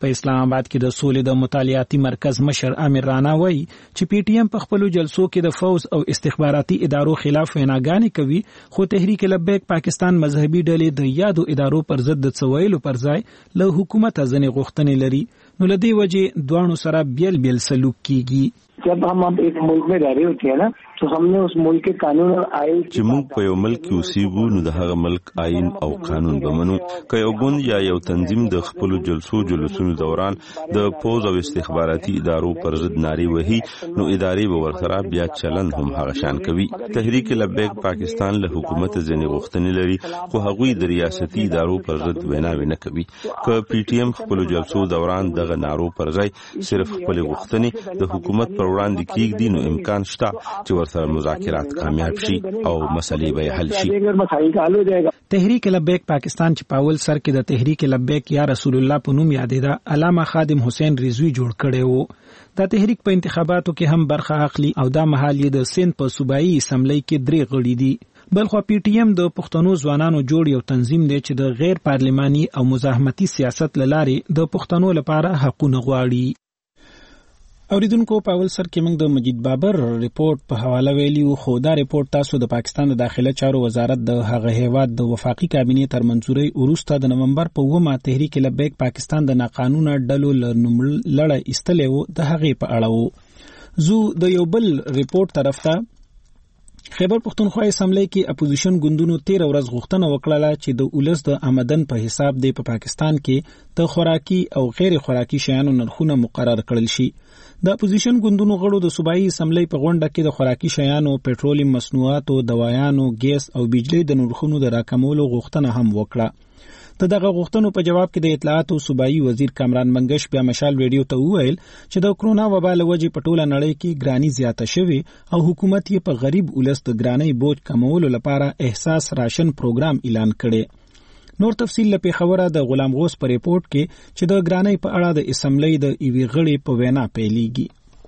[SPEAKER 1] په اسلام آباد کې د سولې د مطالعاتي مرکز مشر امیر رانا وایي چې پی ټی ایم په خپل جلسو کې د فوز او استخباراتي ادارو خلاف ویناګانې کوي، خو تحریک لبیک پاکستان مذهبي ډلې د یادو ادارو پر ضد د څویلو پر ځای له حکومت ځنې غوښتنې لري، نو لدی وجه دوانو سره بیل بیل سلوک کیږي.
[SPEAKER 13] जब हम अब एक मुल्क में रह रहे होते हैं ना तो हमने उस मुल्क के कानून और आइन
[SPEAKER 9] چې موږ په یو ملک کې اوسېږو نو د هغه ملک آئین او قانون به منو. که یو ګوند یا یو تنظیم د خپل جلسو جلوسونو دوران د پوز او استخباراتي ادارو پر ضد ناري وهي نو ادارې به ورسره بیا چلن هم هغه شان کوي. تحریک لبیک پاکستان له حکومت ځنې غوښتنې لري، خو هغوی د ریاستي ادارو پر ضد ویناوې نه کوي. که پی ټی ایم خپل جلسو دوران دغه نارو پر ځای صرف خپل غوښتنې د حکومت پر وړاندې کیږدي نو امکان شته چې ورسره مذاکرات کامیاب شي او مسلې به حل شي.
[SPEAKER 1] تحریک لبیک پاکستان چې پاول سر کې د تحریک لبیک یا رسول الله په نوم یادېده علامه خادم حسین رضوی جوړ کړی وو. دا تحریک په انتخاباتو کې هم برخه اخلي او دا مهال یې د سند په صوبایي اسمبلی کې درې غړي دي. بلخو پی ټی ایم د پښتنو ځوانانو جوړ یو تنظیم دی چې د غیر پارلماني او مزاحمتي سیاست لارې د پښتنو لپاره حقونه غواړي. اوریدونکو په اول سر کې موږ د مجید بابر ریپورت په حواله ویلیو، خو دا ریپورت تاسو د پاکستان د داخله چارو وزارت د هغه هیواد د وفاقي کابینې تر منځوري وروسته د نومبر په اوومه تحریک لبیک پاکستان د ناقانونه ډلو لړ ایستلې وو د هغې په اړه وو. زو د یو بل ریپورت طرف ته خیبر پختونخوا اسمبلی کې اپوزیشن ګوندونو تیر ورځ غوښتنه وکړه چې د اولس د آمدن په حساب دی په پا پاکستان کې د خوراکي او غیر خوراکي شیانو نرخونه مقرر کړل شي. د اپوزیشن ګوندونو غړو د صوبایي اسمبلی په غونډه کې د خوراکي شیانو، پېټرولیم مصنوعاتو، دوايانو، ګیس او بجلی د نرخونو د راکمولو غوښتنه هم وکړه. د دغه غوښتنو په جواب کې د اطلاعات او صوبایي وزیر کامران منګش بیا مشال ریډیو ته وویل چې د کرونا وبا له وجې په ټوله نړۍ کې ګراني زیاته شوې او حکومت یې په غریب ولس د ګرانۍ بوج کمولو لپاره احساس راشن پروګرام اعلان کړي. نور تفصیل له پیښوره د غلام غوث په ریپورت کې چې د ګرانۍ په اړه د اسمبلی د ایوي غړي په وینا پیلېږي.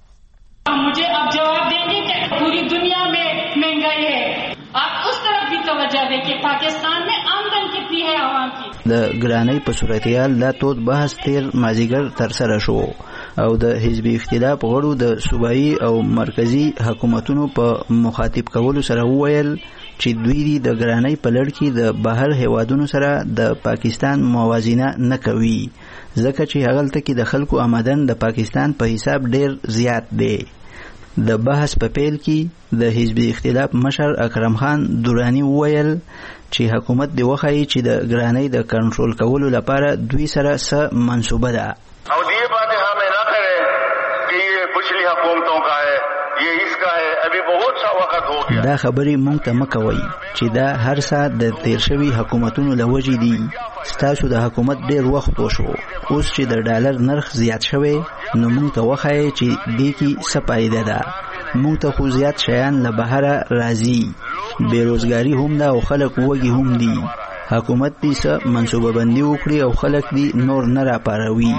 [SPEAKER 16] मुझे अब जवाब देंगे कि पूरी दुनिया में महंगाई है, आप उस तरफ भी तवज्जो दें कि पाकिस्तान में आमदन कितनी है आवाम की.
[SPEAKER 17] د ګرانۍ په صورتحال دا تود بحث تیر مازیګر تر سره شو او د حزبي اختلاف غړو د صوبایي او مرکزی حکومتونو په مخاطب کولو سره وویل چې دوی د ګرانۍ په لړ کې د بهر هیوادونو سره د پاکستان موازنه نه کوي، ځکه چې هغلته کې د خلکو آمدن د پاکستان په حساب ډیر زیات دی. د بحث په پیل کې د حزبي اختلاف مشر اکرم خان دورانی وویل چې حکومت دی وخایي چې د ګرانۍ د کنټرول کولو لپاره دوی سره څه منصوبه ده.
[SPEAKER 7] او دې باندې هم نه کړي چې یہ پچھلی حکومتوں کا ہے، یہ اس کا ہے، ابھی بہت سا وخت ہو گیا.
[SPEAKER 17] دا خبرې مونږ ته مکوي چې دا هر څه د تیر شوي حکومتونو له وجې دي. ستاسو د حکومت ډیر وخت وشو، اوس چې د ډالر نرخ زیات شوی نو مونږ ته وخایي چې دې کې څه فایده ده. مونږ ته خو زیات شیان له بهره راځي، بیروزګاري هم ده او خلک وږي هم دي. حکومت دې څه منصوبه بندي وکړي او خلک دې نور نه راپاروي.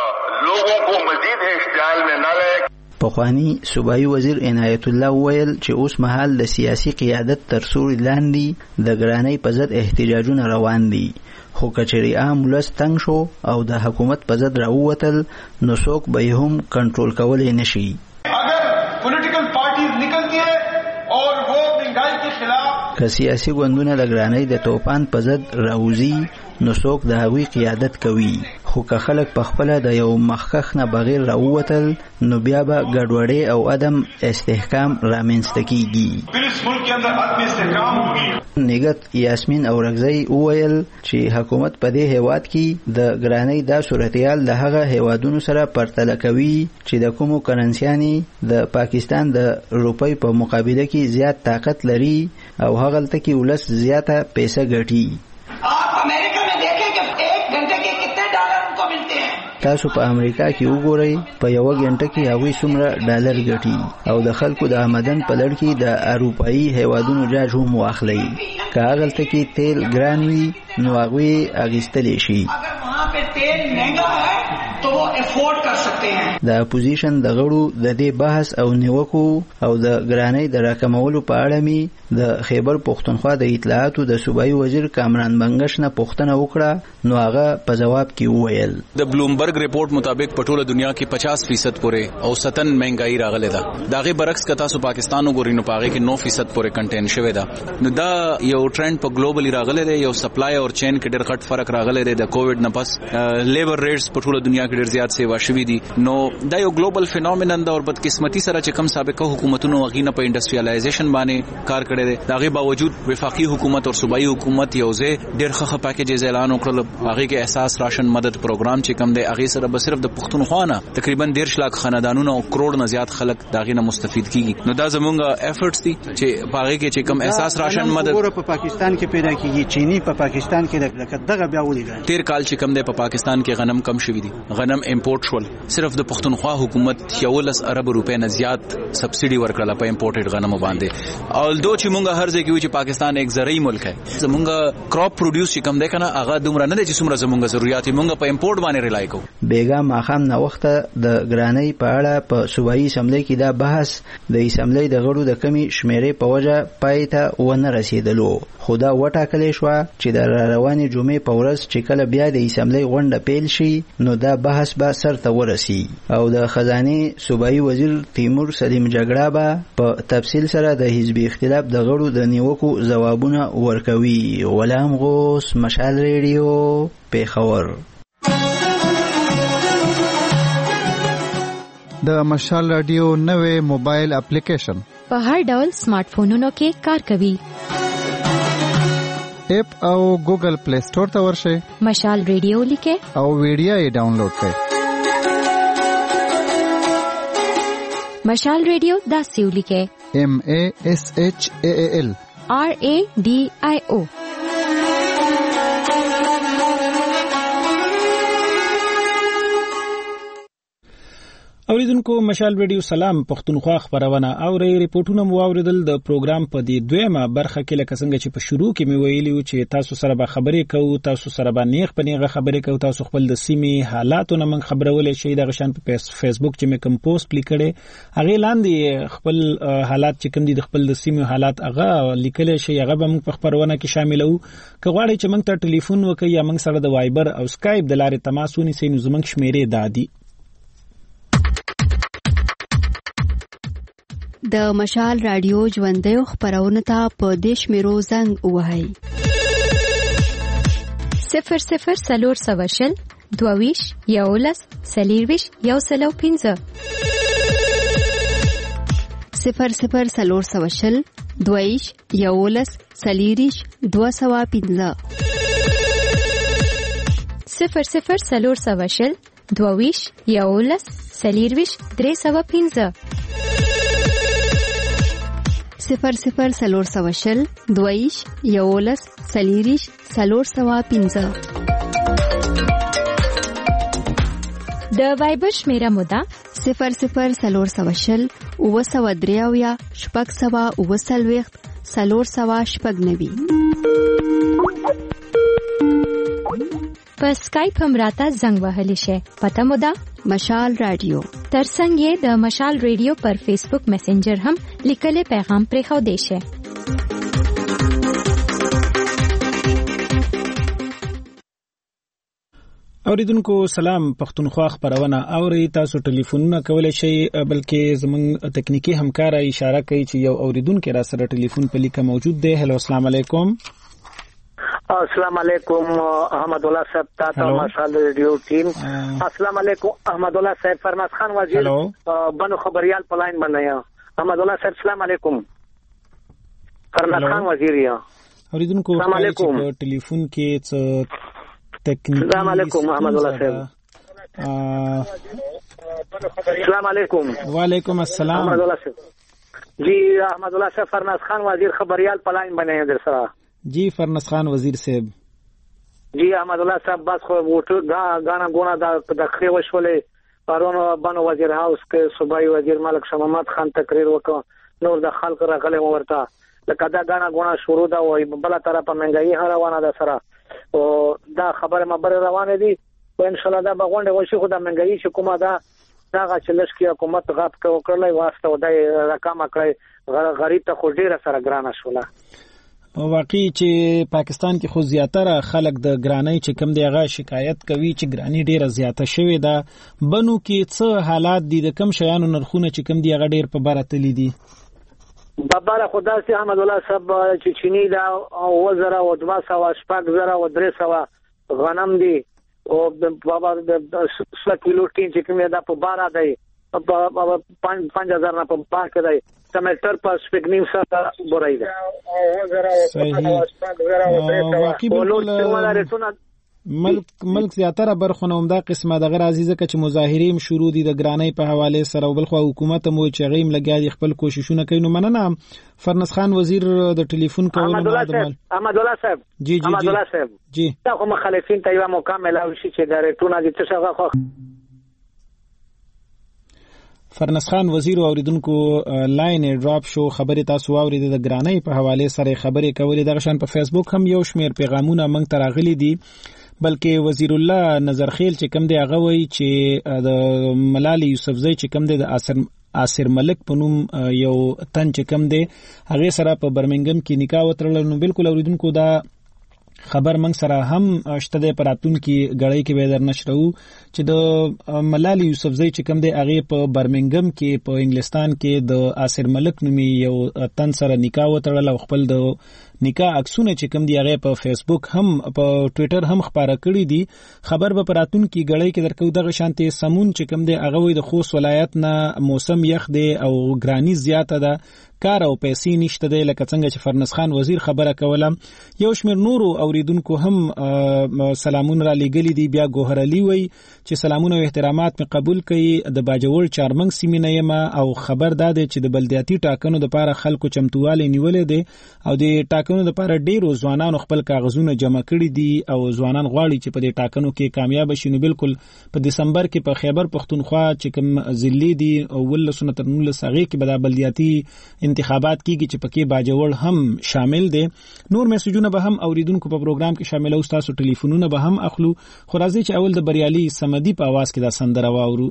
[SPEAKER 17] پخوانی صوبایي وزیر عنایت الله ویل چې اوس مهال د سیاسي قیادت تر سوري لاندې د ګرانۍ په ضد احتجاجونه روان دي، خو کچری عام ولس تنګ شو او د حکومت په ضد راووتل نو څوک به یې هم کنټرول کولی نشي.
[SPEAKER 18] اگر پولیټیکل پارټیز نکلتی ہے اور وہ مہنگائی کے خلاف
[SPEAKER 17] که سیاسي ګوندونه د ګرانۍ د توپان په ضد راوځي نو څوک د هغوی قیادت کوي، خو که خلک په خپله د یو مخکخ نه بغیر راووتل نو بیا به ګډوډۍ او عدم استحکام رامنځته کیږي. نګت یاسمین اورګزی وویل چې حکومت په دې هیواد کې د ګرانۍ دا صورتحال د هغه هیوادونو سره پرتله کوي چې د کومو کرنسیانې د پاکستان د روپۍ په مقابله کې زیات طاقت لري او هغلته کې ولس زیاته پیسه ګټي. تاسو په امریکا کې وګورئ په یو غنټه کې هغوی څومره ډالر ګټي او د خلکو د آمدن په لړ کې د اروپایي هیوادونو جاج هم واخلئ. که هغلته کې تیل ګران وي نو هغوی اخیستلی شي.
[SPEAKER 16] तो वो अफोर्ड कर सकते हैं.
[SPEAKER 17] د اپوزیشن د غړو د دې بحث او نیوکو او د ګرانۍ د راکمولو په اړه می د خیبر پښتونخوا د اطلاعاتو د صوبایي وزیر کامران بنگش نه پوښتنه وکړه، نو هغه په جواب کې وویل
[SPEAKER 19] د بلومبرګ ریپورت مطابق په ټوله دنیا کې پچاس فیصد پورې او ستن مهنګای راغله ده. داغه برعکس کتا سو پاکستان وګورئ نو پاغه کې نو فیصد پورې کنټین شوی ده. نو دا یو ټرند په ګلوبلی راغله ده، یو سپلای او چین کې ډېر غټ فرق راغله ده. د کووډ نه پس لیبر ریټس په ټوله دنیا کې ډېر زیات سیوا شوی دي. نو دا یو ګلوبل فینومینن ده او بدقسمتي سره چې کم سابقه حکومتونو غینه په انډستریالایزیشن باندې کار کړی دی. داغه باوجود وفاقي حکومت او صوبایي حکومت یو ځای ډېر ښه پیکیجز اعلان وکړل. هغه کې احساس راشن مدد پروګرام چې کم دی هغه سره به صرف د پښتونخوا نه تقریبا ډېر شلاک خاندانونو او کروڑ نه زیات خلک داغه نه مستفید کیږي. نو دا زمونږ ایفورټس دي چې هغه کې چې کم احساس راشن مدد
[SPEAKER 20] په پاکستان کې پیدا کیږي. چینی په پاکستان کې دغه بیا ولې
[SPEAKER 19] تیر کال چې کم دی په پاکستان کې غنم کم شوی دي، غنم امپورټ شول. صرف د پښتونخوا حکومت یولس ارب روپے نه زیات سبسيډي ورکړه په امپورټډ غنمو باندې. اولدو چې مونږ هر ځای کې وي چې پاکستان یک زرعي ملک ہے، زمونږ کراپ پروډوس چې کم دی کنه هغه دومره نه دي چې څومره زمونږ ضرورت یې مونږ په امپورټ باندې ریلای کوو.
[SPEAKER 17] بیګا ماخام نو وخت د ګرانۍ په اړه په صوبایي اسمبلی کې دا بحث د اسمبلی د غړو د کمی شمیرې په وجه پای ته ونه رسیدلو. خدا وټاکلې شو چې د روانې جمعې په ورځ چې کله بیا د اسمبلی غونډه پیل شي نو دا بحث به سر ته ورسی او د خزانه صوبایي وزیر تیمور سلیم جګړه به په تفصیل سره د حزبي اختلاف د غړو د نیوکو جوابونه ورکوي. غلام غوث، مشال ریډیو، پیښور.
[SPEAKER 21] د مشال رادیو نوې موبایل اپلیکیشن
[SPEAKER 5] په هر ډول سمارټ فونونو کې کار کوي.
[SPEAKER 21] اپ او ګوګل پلی سٹور ته ورشئ،
[SPEAKER 5] مشال ریډیو لیکئ
[SPEAKER 21] او ویډیو یې ډاونلوډ کړئ.
[SPEAKER 5] مشال ریډیو داسې ولیکئ:
[SPEAKER 21] ایم ا اس ایچ ا ال
[SPEAKER 5] آر ا ډي آی او.
[SPEAKER 1] اوریدونکو مشال ریډیو سلام پښتونخوا خبرونه او ری ریپورتونه مو اوریدل. د پروګرام په دې دویمه برخه کې لکه څنګه چې په شروع کې مې ویلي و چې تاسو سره به خبرې کوو، تاسو سره به نیغ په نیغه خبرې کوو، تاسو خپل د سیمې حالاتونه من خبرولې شي. د غشان په فیسبوک چې مې کوم پوسټ لیکړې هغه لاندې خپل حالات چې کوم دي د خپل د سیمې حالات هغه لیکل شي، هغه به موږ په خبرونه کې شاملو. که غواړئ چې موږ ته ټلیفون وکړئ یا موږ سره د وایبر او سکایپ د لارې تماس ونیسئ نو زموږ شمیرې دا دي:
[SPEAKER 4] د مشال رادیو ژوندۍ خبرونه ته په دیش میرو زنګ وهاي
[SPEAKER 5] صفر صفر سلور سواشل دوویش یولس سلیرویش یو سلو پینزه
[SPEAKER 4] صفر صفر سلور سواشل دوویش یولس سلیریش دو سوا پینزه
[SPEAKER 5] صفر صفر سلور سواشل دوویش یولس سلیرویش درې سوا پینزه
[SPEAKER 4] صفر صفر سلور سواشل دویش یولس سلیریش سلور سوا پینزه.
[SPEAKER 5] د وایبر شمیره مودا
[SPEAKER 4] صفر صفر سلور سواشل اوه سوا دریاویا شپږ سوا اوه سلویخت سلور سوا شپږ نوي.
[SPEAKER 5] په سکایپ هم راته زنګ وهلی شي. پته مودا
[SPEAKER 4] مشال رادیو.
[SPEAKER 5] ترڅنګ یې د مشال ریډیو پر فیسبوک میسنجر هم لیکلي پیغام پرې خو دی شي.
[SPEAKER 1] اوریدونکو سلام پښتونخوا خبرونه اوري. تاسو ټلیفونونه کولای شئ، بلکې زموږ تکنیکی همکار اشاره کوي چې یو اوریدونکو را سره ټلیفون په لیکه موجود دی. هلو السلام علیکم.
[SPEAKER 22] السلام علیکم احمد الله صاحب، تاسو مشال ریډیو ټیم. السلام علیکم احمد الله صاحب. فرماس خان وزیر بنو خبريال پلاین بنایا. احمد الله صاحب السلام علیکم. فرماس خان وزیر یا
[SPEAKER 1] اوریدونکو
[SPEAKER 22] السلام علیکم.
[SPEAKER 1] په ټلیفون کې څه تکنیکی
[SPEAKER 22] السلام علیکم احمد الله صاحب. السلام علیکم.
[SPEAKER 1] وعلیکم السلام
[SPEAKER 22] احمد الله صاحب. جی احمد الله صاحب فرماس خان وزیر خبريال پلاین بنایا در سره.
[SPEAKER 1] جی فرنس خان وزیر صاحب.
[SPEAKER 22] جی احمد الله صاحب بس خو وټو غانا غونا د تخری وشولې پرونو بنو وزیر هاوس کې صوبایي وزیر ملک شاه محمد خان تقریر وکړ. نور د خلک راغلي ورته لکه دا غانا غونا شروع دا وای بل طرف منګي روانه ده سره او دا خبره مبر روانه دي او ان شاء الله دا بغونډه وشي خو د منګي چې کومه دا دا چې لشکي حکومت غاب کړلای واسطه ودای رقم کړی غریب ته خو ډیره سره ګرانه شوله.
[SPEAKER 1] واقعي چې پاکستان کې خو زیاتره خلک د ګرانۍ چې کم دی هغه شکایت کوي چې ګرانی ډیره زیاته شوې ده. بنو کې څه حالات دي د کم شیانو نرخونه چې کم دی هغه ډیر په بره تللی دي؟
[SPEAKER 22] بابا خدا سي احمد الله صاحب چې چینی دا وزره او دوا سوا شپږ زره او درې سوا غنم دي او بابا د څو کیلو ټین چې کومه دا په بارا دی په پنځه هزار نه په پاک دی ټماټر په سپګنیم سره برای دی
[SPEAKER 1] ملک ملک زیاتره برخونه همدا قسمه د غیر عزیزه چې مظاهریم شروع دي د ګرانۍ په حواله سره او بلخو حکومت مو چې غیم لګیا دي خپل کوششونه کوي. نو مننه فرنس خان وزیر د ټلیفون کولو
[SPEAKER 22] احمد الله صاحب احمد الله صاحب
[SPEAKER 1] جی جی
[SPEAKER 22] احمد الله صاحب
[SPEAKER 1] جی
[SPEAKER 22] دا کوم مخالفین ته یو مکمل او شي چې د ریټونه دي څه هغه خو
[SPEAKER 1] فرنس خان وزیر اوریدونکو لاین ډراپ شو خبره تاسو اوریده د ګرانۍ په حواله سره خبرې کولې د غشن په فیسبوک هم یو شمیر پیغامونه موږ ته راغلي دي بلکې وزیر الله نظرخیل چې کم دی هغه وایي چې د ملالي یوسفزۍ چې کم دی د اثر آصر ملک په نوم یو تن چې کم دی هغه سره په برمنګم کې نکاح وترل. نو بالکل اوریدونکو دا خبر منګ سره هم شته د پراتون کې غړی کې به در نشرو چې د ملالي یوسفزۍ چې کم دی هغه په برمنګم کې په انګلستان کې د آصر ملک نومي یو تن سره نکاح وترل او خپل د نکاح عکسونه چې کم دی هغه په فیسبوک هم په ټوئیټر هم خبره کړې دي. خبر به پراتون کې غړی کې درکو دغه شانته سمون چې کم دی هغه وي د خوست ولایت نه موسم یخ دی او ګرانی زیاته ده کار او پیسې نشته دی لکه څنګه چې فرنس خان وزیر خبره کوله. یو شمیر نورو اوریدونکو هم سلامون را لګلی دي. بیا ګوهر علي وای چې سلامونه او احترامات می قبول کړي د باجوړ چارمنګ سیمې نه یم او خبر داده چې د بلدیاتي ټاکنو د لپاره خلکو چمتواله نیولې دي او د ټاکنو د لپاره ډیرو ځوانانو خپل کاغذونه جمع کړي دي او ځوانان غواړي چې په دې ټاکنو کې کامیاب شي. نو بالکل په دسمبر کې په خیبر پښتونخوا چې کوم ضلع دي او ولسونه تر نولس هغه کې به د بلدیاتي انتخابات کیږي چې پکې باجوړ هم شامل دي. نور میسجونه به هم اوریدونکو په پروګرام کې شامل او تاسو ټلیفونونه به هم اخلو. خو راځي چې اول د بریالي سمدي په आवाज کې دا سندره واورو.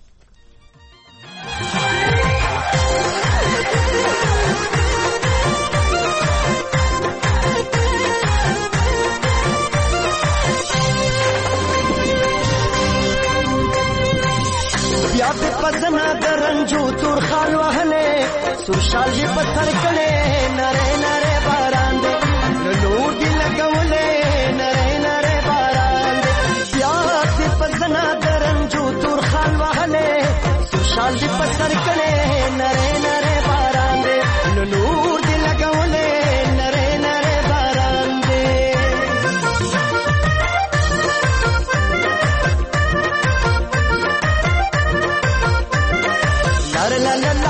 [SPEAKER 2] بیا په پزنا درنجو تور خال وهله سوشال دی پتھر کړي نره نره باران دې نور دی لګولې نره نره باران دې بیا په پزنا درنجو تور خال وهله سوشال دی پتھر کړي نره نره باران دې نور دی لګولې نره نره باران دې لا لا لا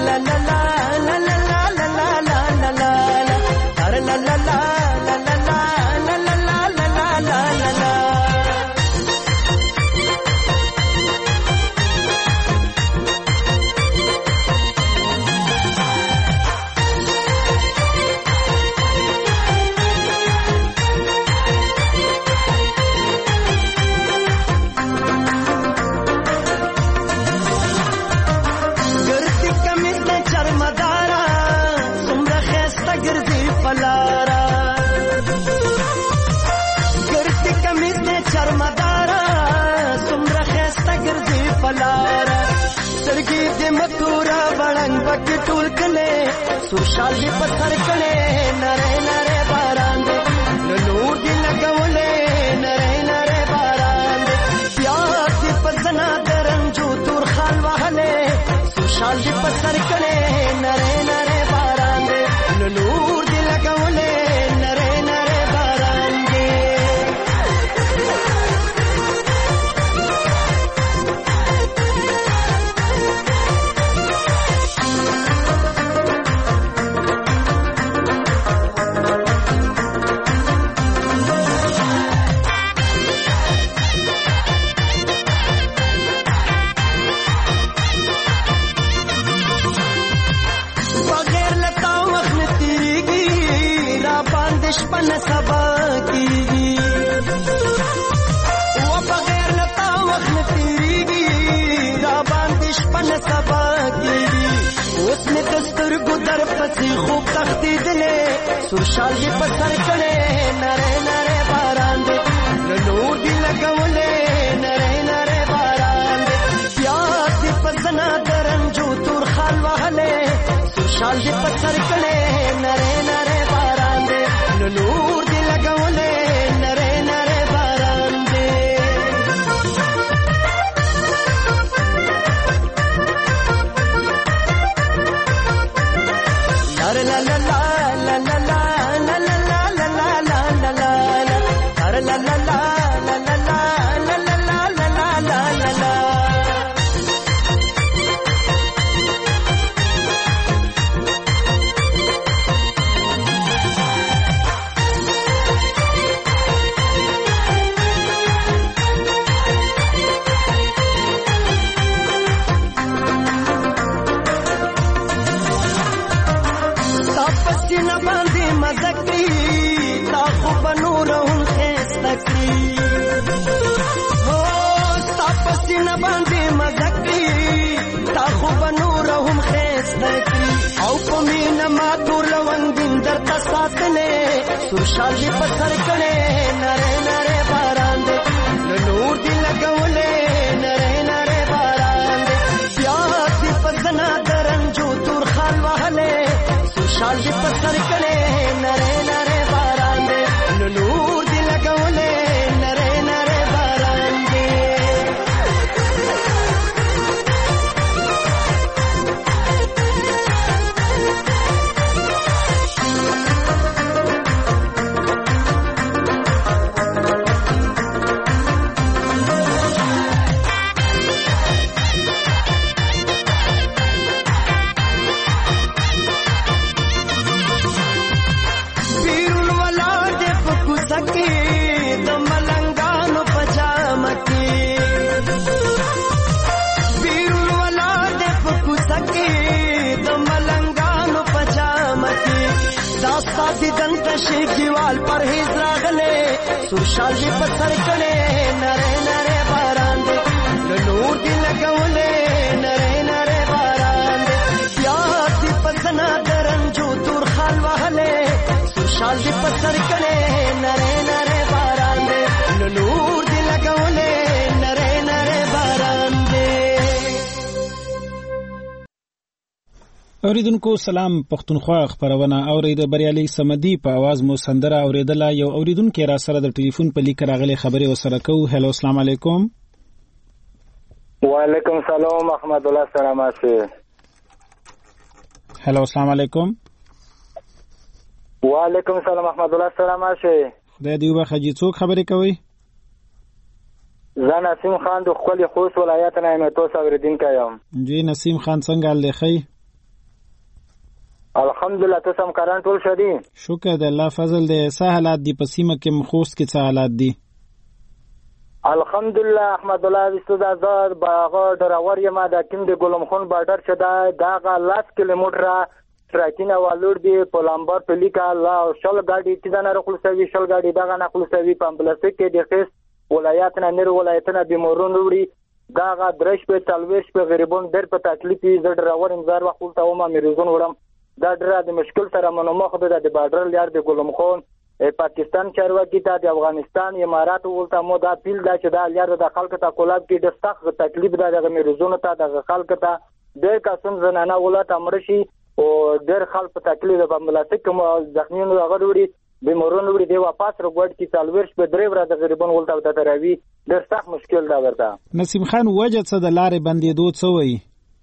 [SPEAKER 2] سوشال دی پتھر کړي نره نره باران دې نور دی لګولې نره نره باران دې بیا دې پزنا درنجو تور خال وهله سوشال دی پتھر کړي نره نره باران دې نور دی لګولې نره نره باران دې شپن سبا کیږي و بغیر خوب تختی دلې سوشال دی په سر کړي نره نره باران دی نور دی لګولې نره نره باران دی پیاس دی په زنا درنجو تور خال وهلې سوشال دی په سر کړي نره نره باران دی نور دی لګولې نره نره باران دی la la la la la la la la la la la la la la la la la la la سینه باندې مزکری تا خو بنورهم خستکری او ستاپ سینه باندې مزکری تا خو بنورهم خستکری او پمینه ما تور لوندین درته ساتلې سوشال دی په سر کړي نره نره باران دی نور دی لګولې نره نره باران دی پیاس دی په زنا درنجو تور خال وهلې شال دی په سر کړي نره نره باران دی نور دی لګولې نره نره باران دی شیګیوال پرهیز راغله سوشال دی په سر کړي نره نره باران دی نور دی لګولې نره نره باران دی پیاس دی په زنا درنجو تور خال وهلې سوشال دی په سر کړي نره نره باران دی نور دی لګولې نره نره باران دی.
[SPEAKER 1] اوریدونکو سلام پښتونخوا خبرونه اورید بریالي سمدي په आवाज مو سندره اوریدله یو اوریدونکو را سره د ټلیفون په لیک راغلي خبري وسره کو. هلو السلام علیکم.
[SPEAKER 3] وعلیکم السلام احمد الله سلامات.
[SPEAKER 1] هلو السلام علیکم.
[SPEAKER 3] وعلیکم السلام احمد الله سلامات.
[SPEAKER 1] خدای دې وبخښي څوک خبرې کوي؟
[SPEAKER 3] زه نسیم خان د خپل خوست ولایت نه یم تاسو اوریدونکو یم.
[SPEAKER 1] جی نسیم خان څنګه لخی؟
[SPEAKER 3] الحمدلله تاسو هم کاران ټول شدي.
[SPEAKER 1] شکر د الله فضل دې. څه حالات دي په سیمه کې مخوست کې څه حالات دي؟
[SPEAKER 3] الحمدلله احمد الله استاد آزاد باغ ډراور یم د کیم د ګلم خون بارډر شدا داغه لاس کیلومتره ټراکینه والور دی په لامبر په لیکا لا شل گاډي چې دا نه خپلسوي شل گاډي دغه نه خپلسوي په امبلاسټ کې د خیس ولایت نه نور ولایتونه به مورون وړي داغه درش په تلويش په غریبون در په تکلیفي زړه راور انځار وخت ته ما مریضون وړم دا ډېر د مشکل سره منومخ ده د بارډر لار د ګلم خون پاکستان چارواکي ته د افغانستان امارات ولته مو دا پیل دا چې دا لار د خلکو ته کولاب کې د سخت تکلیف ده د مریضونو ته د خلکو ته ډېر قسم زنانه ولته امرشي او ډېر خلک په تکلیف د ملاتړ کوم ځخمینو غوړي به مورون وړي دی واپس رغوټ کی تلورش په درې ورځې غریبون ولته د تراوی ډېر سخت مشکل دا ورته.
[SPEAKER 1] نسیم خان وجه څه د لارې بندېدو څه وایي؟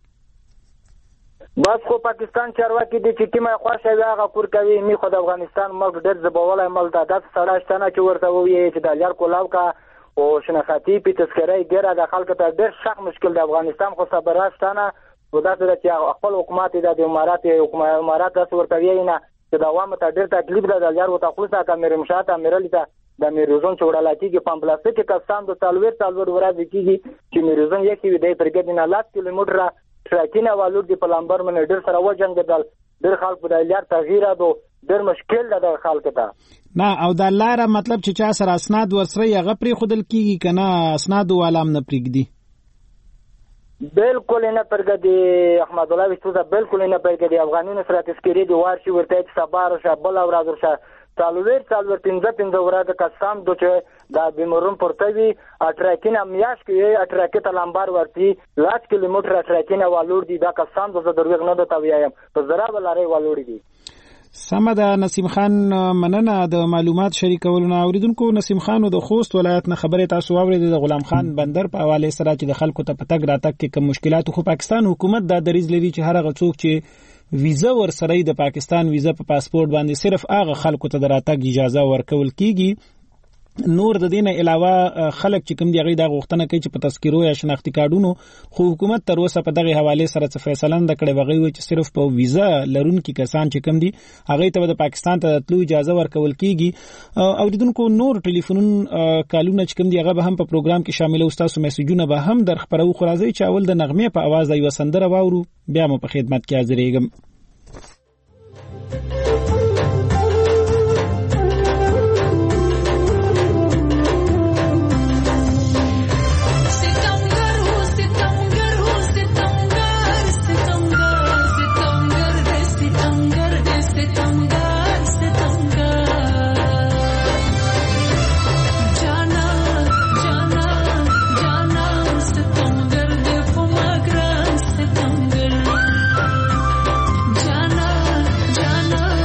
[SPEAKER 3] بس خو پاکستان چارواکي دي چې کیمه خوښه وي هغه کور کوي می خو د افغانستان ملک ډېر زبولای ملک د داس سړاشتنه چې ورته وایي چې د لار کولاو کا او شناختی په تذکرې ګره د خلکو ته ډېر سخت مشکل د افغانستان خو صبراشتنه وداسه د چې خپل حکومت د امارات حکومت امارات تاسو ورته وایي نه چې دا وامه ته ډېر تکلیف ده د لار وته خلاصه کمر مشاته امرلیته د میروزون چوړالاتی کې پمپلاسټ کې کسان د تلویر تلویر ورځ کېږي چې میروزون یې کې دی پرګد نه لاس کیلومتره ټراکینه والو د پلمبر من ډېر سره وجنګدل ډېر خلک په لار تغییر دو ډېر مشکل ده د خلکو ته
[SPEAKER 1] نه او د لار مطلب چې چا سره اسناد ورسره یې غپري خودل کیږي کنه اسناد والام نه پرېږدي
[SPEAKER 3] بالکل نه پرګدي احمد الله وستوزه بالکل نه پرګدي افغانانو سره تذکری دی ورشي ورته صبر او شبل او راځر شه څالویر څالور پنځه پنځه ورځې کسان دوچ دا بیمورون پورتوي اټراکین امیاش کې اټراکټ لامبار ورتي لاس کیلومتر اټراکین والور دي دا کسان دوزه دروغ نه دوتا ویایم په زرا بلاره والور دي.
[SPEAKER 1] سمه نسیم خان مننه د معلومات شریکولو نه اوریدونکو. نسیم خان د خوست ولایت نه خبره تاسو اوریدل د غلام خان بندر په حواله سره چې د خلکو ته پتګ راتګ کې کوم مشکلات خو پاکستان حکومت دا دریز لري چې هر هغه څوک چې ویزا ور سره د پاکستان ویزا په پاسپورت باندې صرف هغه خلکو ته دراتګ اجازه ورکول کیږي. نور د دینه علاوه خلک چې کوم دی غي د غوښتنه کوي چې په تذکیرو یا شناختی کارتونو خو حکومت تر اوسه په دغه حواله سره څه فیصله نه کړې وغوي و چې صرف په ویزا لرونکي کسان چې کوم دي هغه ته د پاکستان ته تلو اجازه ورکول کیږي. اوریدونکو نور ټلیفونون کالونه چې کوم دی هغه به هم په پروګرام کې شامل او تاسو میسجونه به هم در خبرو خو راځي چې اول د نغمه په आवाज ایو سندره واورو بیا مو په خدمت کې حاضرېږم.
[SPEAKER 6] Jana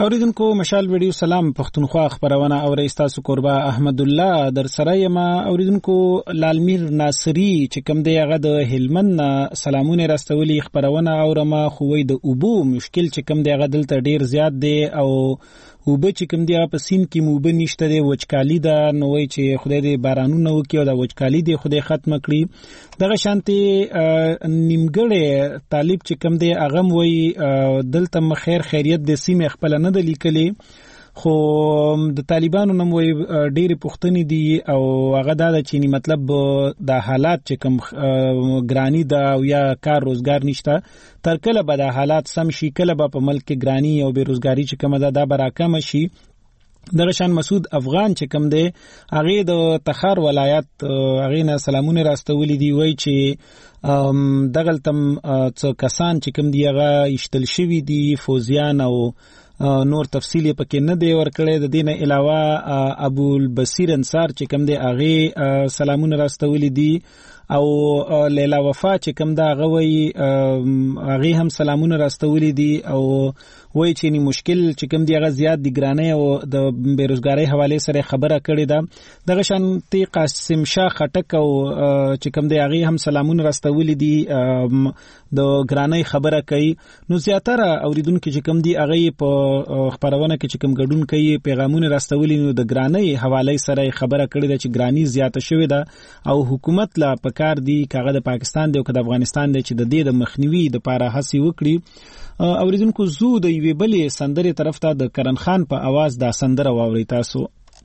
[SPEAKER 1] اوریدونکو مشال ویډیو سلام پښتونخوا خبرونه او رئیس تاسو قربا احمد الله در سره یم. اوریدونکو لالمیر ناصری چې کوم دی هغه د هلمند سلامونه راستولي خبرونه اورما خوې د اوبو مشکل چې کوم دی هغه دلته ډیر زیات دی او اوبه چې کوم دی په سین کې موبه نشته دی وچکالي ده نو وای چې خدای دې بارانونه وکړي او د وچکالي دی خدای ختم کړي. دغه شانتي نیمګړی طالب چې کوم دی هغه وای دلته خیر خیریت د سیمه خپل نه د لیکلي خو د طالبانو نوم وای ډېری پښتني دي او هغه دا چې مطلب د حالات چې کوم ګرانی دا او یا کار روزګار نشته تر کله به د حالات سم شي کله به په ملک کې ګرانی او بیروزګاری چې کوم ده دا براکم شي. دغه شان مسعود افغان چې کوم دی هغه د تخار ولایت هغه نه سلامونه راستولي دی وای چې دغه تم څو کسان چې کوم دی هغه اشتل شوی دي فوزیان او نور تفصیلی پکې نه دی ورکړی. د دینه علاوه ابو البصیر انصار چې کوم دی هغه سلامونه راستولي دي او لیلا وفا چې کوم دا غوي هغه هم سلامونه راستولي دي او وای چې ني مشکل چې کوم دی هغه زیات دی ګرانه او د بیروزګاری حواله سره خبره کړې ده. دغه شانتي قاسم شاه خټک او چې کوم دی هغه هم سلامونه راستولي دي د ګرانه خبره کوي. نو زیاتره اوریدونکو چې کوم دی هغه په خبرونه کې چې کوم ګډون کوي پیغامونه راستولي نو د ګرانه حواله سره خبره کړې ده چې ګرانی زیاته شوې ده او حکومت لا پکار دی کاغه د پاکستان دی او د افغانستان دی چې د دې د مخنیوي د پاره هڅه وکړي. اوریدونکو زو د یوې بلې سندرې طرف ته د کرن خان په आवाज دا سندره واوري تاسو.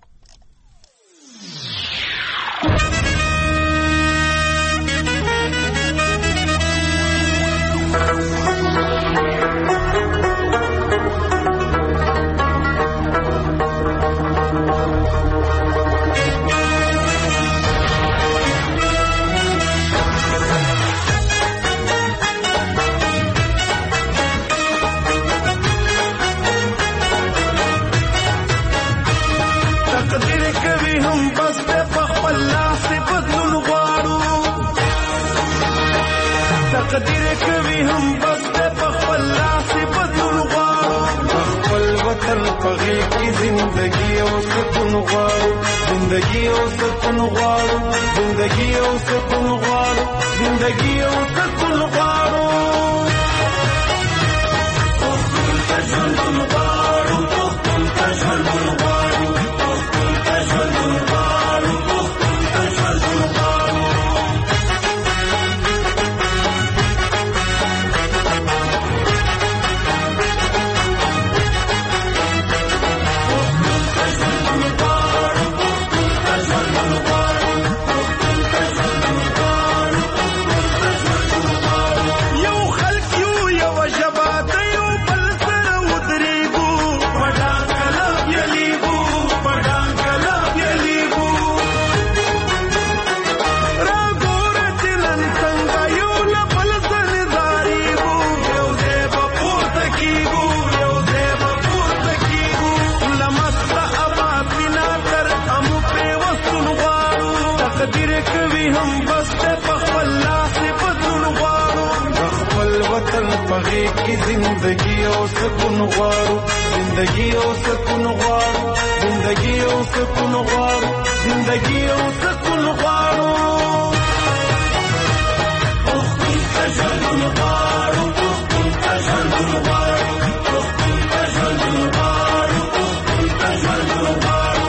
[SPEAKER 6] تقدیر کوي هم بس په خپل لاس بدلون غواړو خپل وطن په غېږ کې زندګي او سکون غواړو زندګي او سکون غواړو زندګي او سکون غواړو زندګي او سکون غواړو خپل ژوند غواړو خپل ژوند غواړو خپل ژوند غواړو خپل ژوند غواړو زندگی او سکون غواړو زندگی او سکون غواړو زندگی او سکون غواړو زندگی او سکون غواړو او خپل ژوند غواړو او خپل ژوند غواړو او خپل ژوند غواړو او خپل ژوند غواړو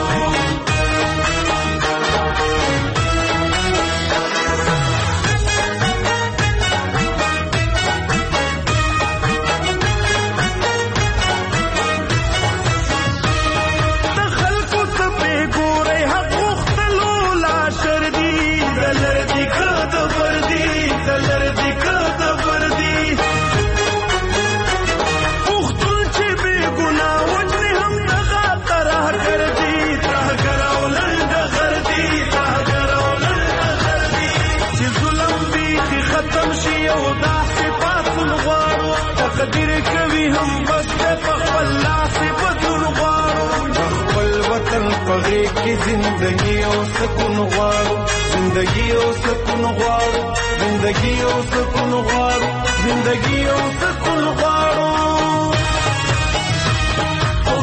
[SPEAKER 6] تقدیر کوي هم بس په خپل لاس بدلون غواړو خپل وطن په غېږ کې زندګي او سکون غواړو زندګي او سکون غواړو زندګي او سکون غواړو زندګي او سکون غواړو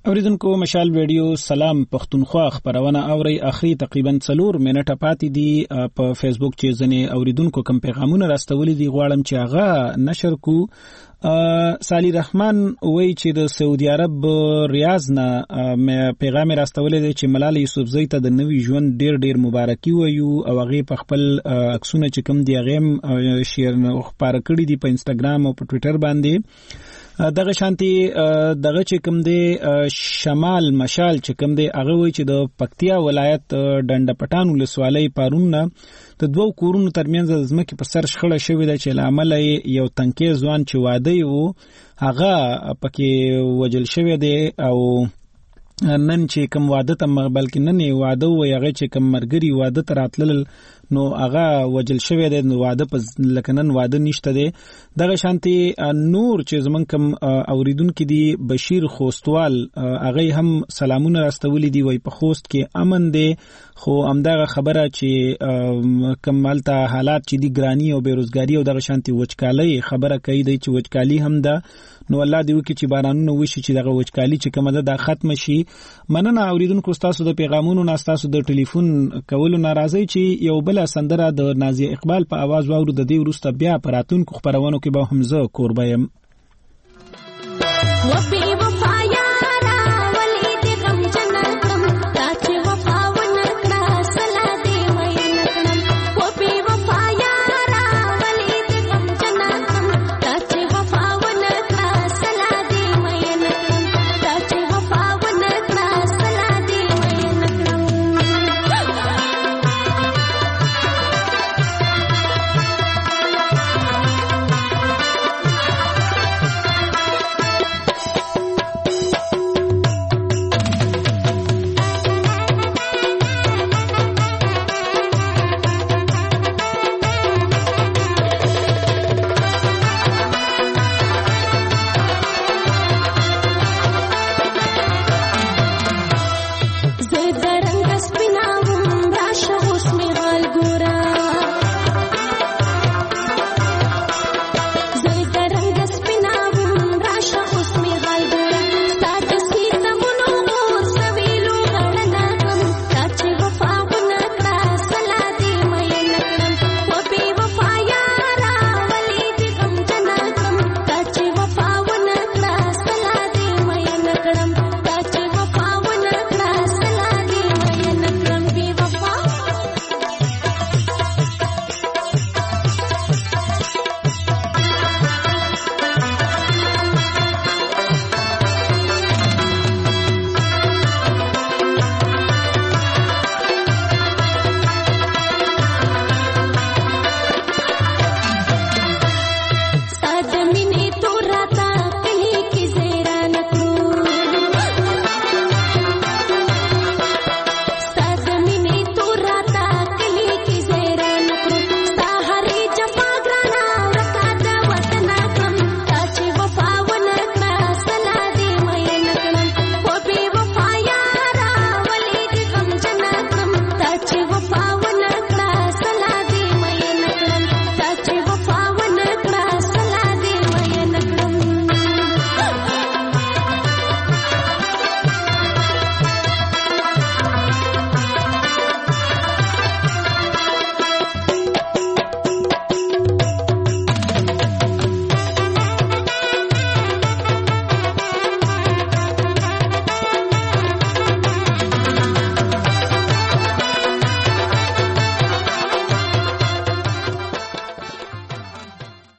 [SPEAKER 1] اوریدونکو مشال ریډیو سلام پښتونخوا خبرونه اوري اخري تقریبا څلور منټه پاتې دي په فیسبوک چې ځنې اوریدونکو کوم پیغامونه راستولي دي غواړم چې هغه نشر کو. سالی رحمان وای چې د سعودي عرب ریاض نه پیغام راستولي دی چې ملال یوسفزئی ته د نوي ژوند ډیر ډیر مبارکي وایو او هغه په خپل عکسونه چې کوم دی هغه شیر خبر کړی دی په انستګرام او په ټوئیټر باندې. دغه شانتي دغه چې کوم دی شمال مشال چې کوم دی هغه وای چې د پکتیا ولایت ډنډ پټان ولسوالۍ پارون نه د دوو کورونو ترمنځ د ځمکې په سر شخړه شوې ده چې لامل یو تنکي ځوان چې واده وو هغه پکې وجل شوی دی او نن چې کوم واده ته بلکې نن واده و هغه چې کوم مرګري واده ته راتلل نو هغه وجل شوی دی نو واده په لکنن واده نشته دی. دغه شانتي نور چې زمون کوم اوریدونکو دی بشیر خوستوال هغه هم سلامونه راستولي دی وای په خوست کې امن دی خو همدغه خبره چې کمالته حالات چې دی ګرانی او بیروزګاری او دغه شانتي وچکالي خبره کوي دی چې وچکالي هم ده نو الله دې وکړي چې بارانونه وشي چې دغه وچکالي چې کومه ده دا ختم شي. مننه اوریدونکو تاسو د پیغامونو نه تاسو د ټلیفون کولو ناراضي چې یو بل سندره د نازیه اقبال په आवाज واورو د دې وروسته بیا پراتونکو خبرونو کې به هم زه قربایم.